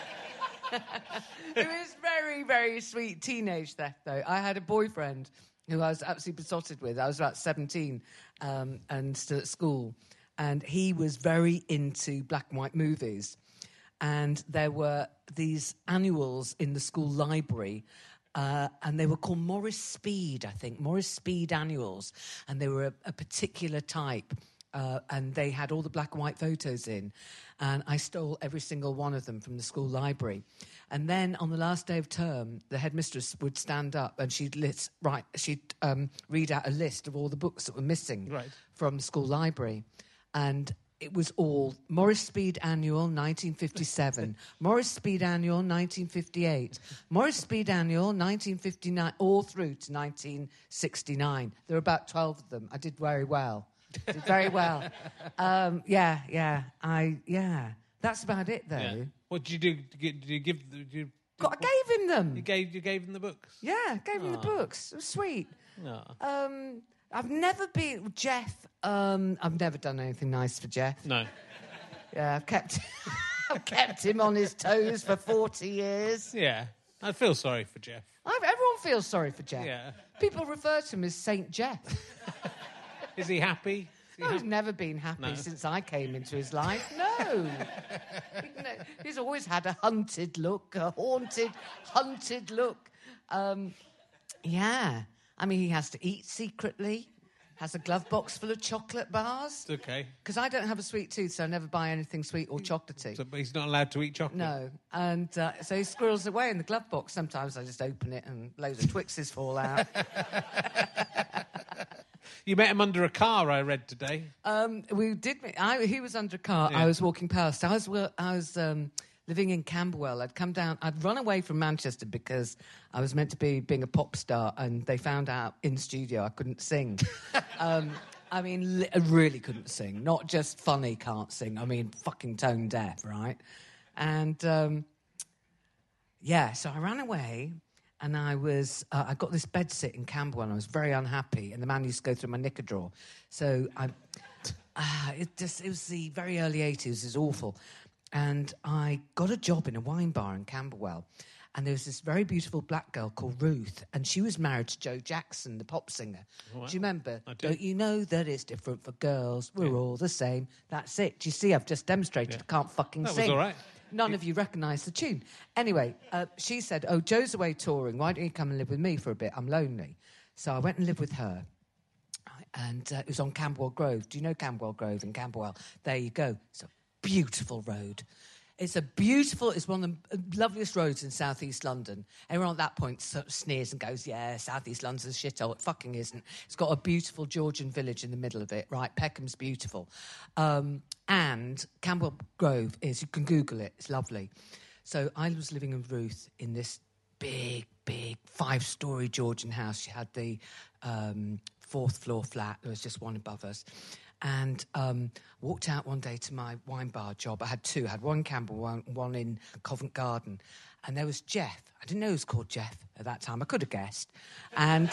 it was very, very sweet teenage theft, though. I had a boyfriend who I was absolutely besotted with. I was about seventeen um, and still at school. And he was very into black and white movies. And there were these annuals in the school library, uh, and they were called Morris Speed, I think, Morris Speed annuals. And they were a, a particular type. Uh, and they had all the black and white photos in. And I stole every single one of them from the school library. And then on the last day of term, the headmistress would stand up and she'd list, right, she'd um, read out a list of all the books that were missing Right. from the school library. And it was all Morris Speed Annual, nineteen fifty-seven. Morris Speed Annual, nineteen fifty-eight. Morris Speed Annual, nineteen fifty-nine, all through to nineteen sixty-nine. There were about twelve of them. I did very well. Did very well. Um, yeah, yeah. I yeah. That's about it, though. Yeah. What did you do? Did you, did you give? Did you, God, I gave him them. you gave you gave him the books. Yeah, gave him the books. It was sweet. No. Um, I've never been Jeff. Um, I've never done anything nice for Jeff. No. Yeah, I've kept I've kept him on his toes for forty years. Yeah. I feel sorry for Jeff. I've, everyone feels sorry for Jeff. Yeah. People refer to him as Saint Jeff. Is he happy? Is he Oh, he's happy? never been happy No. since I came into his life. No. He's always had a hunted look, a haunted, hunted look. Um, yeah. I mean, he has to eat secretly, has a glove box full of chocolate bars. It's okay. Because I don't have a sweet tooth, so I never buy anything sweet or chocolatey. So, but he's not allowed to eat chocolate. No. And uh, so he squirrels away in the glove box. Sometimes I just open it and loads of Twixes fall out. You met him under a car, I read today. Um, we did. I, he was under a car. Yeah. I was walking past. I was. wo- I was um, living in Camberwell. I'd come down. I'd run away from Manchester because I was meant to be being a pop star, and they found out in studio I couldn't sing. um, I mean, li- I really couldn't sing. Not just funny, can't sing. I mean, fucking tone deaf, right? And um, yeah, so I ran away. And I was, uh, I got this bed sit in Camberwell, and I was very unhappy. And the man used to go through my knicker drawer. So I, uh, it just, it was the very early eighties. It was awful. And I got a job in a wine bar in Camberwell. And there was this very beautiful black girl called Ruth. And she was married to Joe Jackson, the pop singer. wow. Do you remember? I do. Don't you know that it's different for girls? We're all the same. That's it. Do you see? I've just demonstrated I can't fucking That was sing. all right. None of you recognise the tune. Anyway, uh, she said, oh, Joe's away touring. Why don't you come and live with me for a bit? I'm lonely. So I went and lived with her. And uh, it was on Camberwell Grove. Do you know Camberwell Grove in Camberwell? There you go. It's a beautiful road. It's a beautiful, it's one of the loveliest roads in southeast London. Everyone at that point sort of sneers and goes, yeah, southeast London's a shithole. It fucking isn't. It's got a beautiful Georgian village in the middle of it, right? Peckham's beautiful. Um, and Camberwell Grove is, you can Google it, it's lovely. So I was living with Ruth in this big, big five-storey Georgian house. She had the um, fourth floor flat. There was just one above us. And um, walked out one day to my wine bar job. I had two. I had one in Camberwell, one, one in Covent Garden. And there was Jeff. I didn't know he was called Jeff at that time. I could have guessed. And,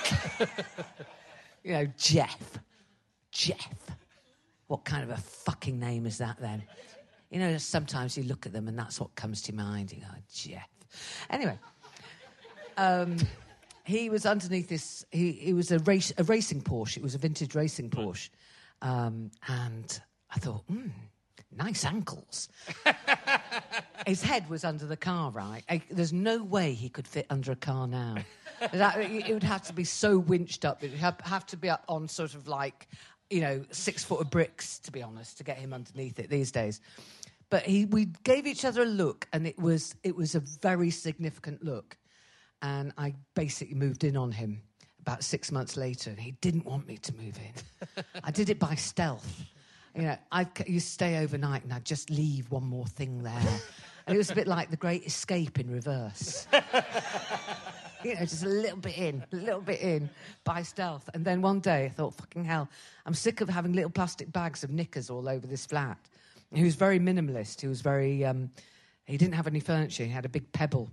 you know, Jeff. Jeff. What kind of a fucking name is that then? You know, sometimes you look at them and that's what comes to your mind. You go, Jeff. Anyway. Um... He was underneath this. He, he was a race, a racing Porsche. It was a vintage racing Porsche, um, and I thought, hmm, nice ankles. His head was under the car, right? I, there's no way he could fit under a car now. That, it would have to be so winched up. It would have, have to be up on sort of like, you know, six foot of bricks, to be honest, to get him underneath it these days. But he, we gave each other a look, and it was it was a very significant look. And I basically moved in on him about six months later, and he didn't want me to move in. I did it by stealth. You know, I'd you stay overnight and I'd just leave one more thing there. And it was a bit like The Great Escape in reverse. You know, just a little bit in, a little bit in, by stealth. And then one day I thought, fucking hell, I'm sick of having little plastic bags of knickers all over this flat. He was very minimalist. He was very... Um, he didn't have any furniture. He had a big pebble.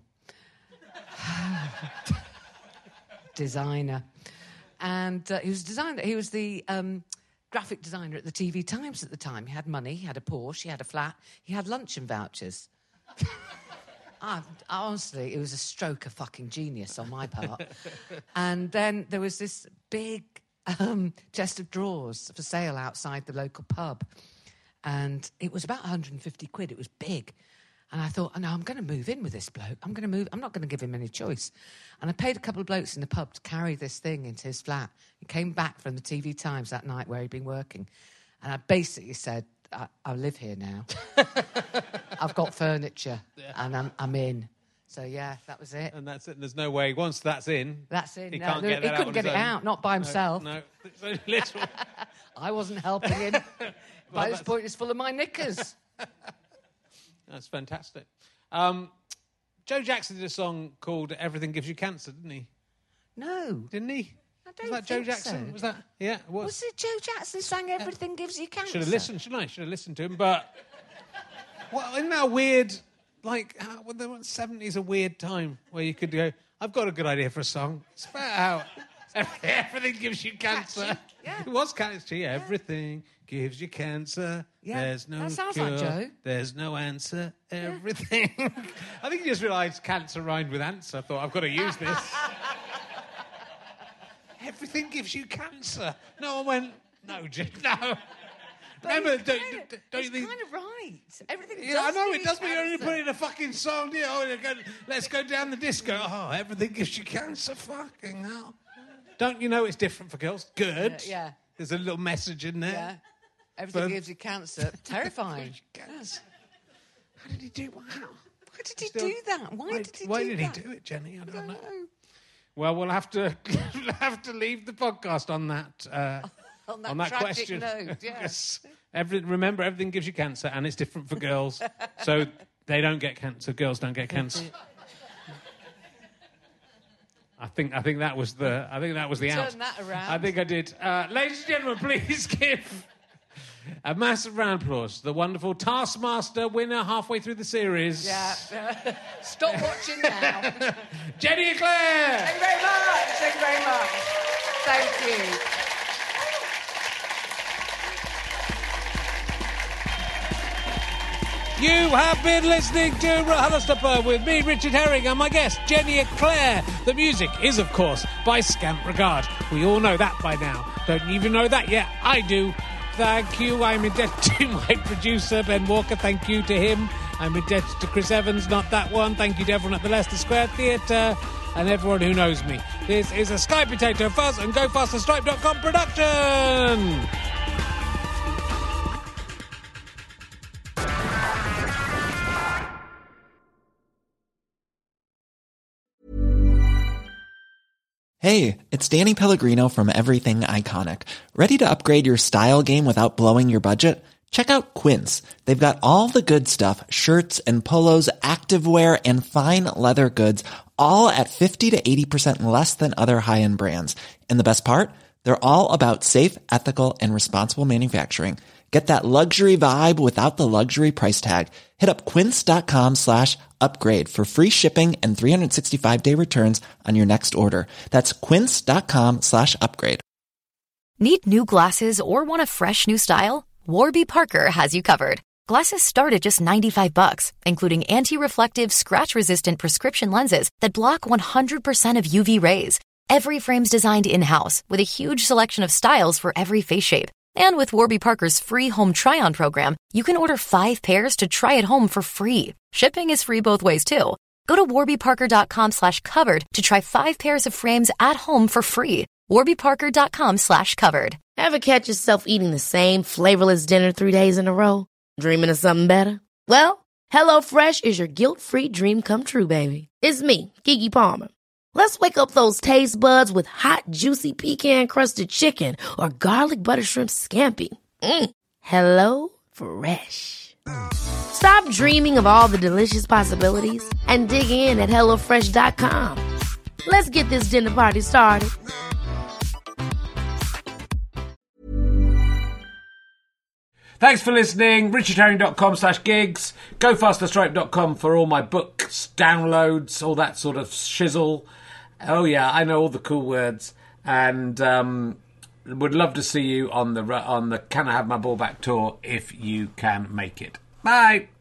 Designer. And uh, he was designer. He was the um, graphic designer at the T V Times at the time. He had money, he had a Porsche, he had a flat, he had luncheon vouchers. I, honestly, it was a stroke of fucking genius on my part. And then there was this big um, chest of drawers for sale outside the local pub. And it was about one hundred fifty quid. It was big. And I thought, oh, no, I'm going to move in with this bloke. I'm going to move. I'm not going to give him any choice. And I paid a couple of blokes in the pub to carry this thing into his flat. He came back from the T V Times that night where he'd been working. And I basically said, I, I live here now. I've got furniture yeah. and I'm, I'm in. So, yeah, that was it. And that's it. And there's no way, once that's in... That's in. He, no, can't no, get he that couldn't out get it own. out, not by himself. No, no. It's only little. I wasn't helping him. Well, by this point, it's full of my knickers. That's fantastic. Um, Joe Jackson did a song called Everything Gives You Cancer, didn't he? No. Didn't he? I don't was that think Joe Jackson? so. Was that? Yeah, it was. Was it Joe Jackson sang Everything yeah. Gives You Cancer? Should have listened, shouldn't I? Should have listened to him, but... Well, isn't that weird? Like, how, well, the seventies a weird time where you could go, I've got a good idea for a song. It's about how everything gives you cancer. Yeah. It was catchy. Yeah. Everything gives you cancer. Yeah. There's no That sounds cure. like Joe. There's no answer. Everything. Yeah. I think you just realised cancer rhymed with answer. I thought, I've got to use this. Everything gives you cancer. No one went, no, Jim, no. But Remember, don't, kind of, don't you it's think... kind of right. Everything Yeah, does I know give it does, you but you only cancer. put it in a fucking song. Yeah, oh, go, let's go down the disco. Oh, everything gives you cancer. Fucking hell. Don't you know it's different for girls? Good. Uh, yeah. There's a little message in there. Yeah. Everything But- gives you cancer. Terrifying. Cancer. How did he do? Wow. Why did he Still- do that? Why, Why, did he why do did that? he do it, Jenny? I don't, I don't know. know. Well, we'll have to we'll have to leave the podcast on that uh, On that on that tragic question. note, yeah. Because every, remember, everything gives you cancer, and it's different for girls, so they don't get cancer. Girls don't get cancer. I think I think that was the I think that was the Turn out. that around. I think I did. Uh, ladies and gentlemen, please give a massive round of applause to the wonderful Taskmaster winner halfway through the series. Yeah. Stop watching now. Jenny Eclair. Thank you very much. Thank you very much. Thank you. You have been listening to RHLSTP with me, Richard Herring, and my guest, Jenny Eclair. The music is, of course, by Scamp Regard. We all know that by now. Don't you even know that yet? I do. Thank you. I'm indebted to my producer, Ben Walker. Thank you to him. I'm indebted to Chris Evans, not that one. Thank you to everyone at the Leicester Square Theatre and everyone who knows me. This is a Sky Potato Fuzz and Go Faster Stripe dot com production. Hey, it's Danny Pellegrino from Everything Iconic. Ready to upgrade your style game without blowing your budget? Check out Quince. They've got all the good stuff, shirts and polos, activewear, and fine leather goods, all at fifty to eighty percent less than other high-end brands. And the best part? They're all about safe, ethical, and responsible manufacturing. Get that luxury vibe without the luxury price tag. Hit up quince.com slash upgrade for free shipping and three sixty-five day returns on your next order. That's quince.com slash upgrade. Need new glasses or want a fresh new style? Warby Parker has you covered. Glasses start at just ninety-five bucks, including anti-reflective, scratch-resistant prescription lenses that block one hundred percent of U V rays. Every frame's designed in-house with a huge selection of styles for every face shape. And with Warby Parker's free home try-on program, you can order five pairs to try at home for free. Shipping is free both ways, too. Go to warbyparker.com slash covered to try five pairs of frames at home for free. warbyparker.com slash covered. Ever catch yourself eating the same flavorless dinner three days in a row? Dreaming of something better? Well, HelloFresh is your guilt-free dream come true, baby. It's me, Keke Palmer. Let's wake up those taste buds with hot, juicy pecan-crusted chicken or garlic butter shrimp scampi. Mm. Hello Fresh. Stop dreaming of all the delicious possibilities and dig in at hello fresh dot com. Let's get this dinner party started. Thanks for listening. richard herring dot com slash gigs. go faster stripe dot com for all my books, downloads, all that sort of shizzle. Oh, yeah, I know all the cool words. And um, would love to see you on the on the Can I Have My Ball Back tour if you can make it. Bye.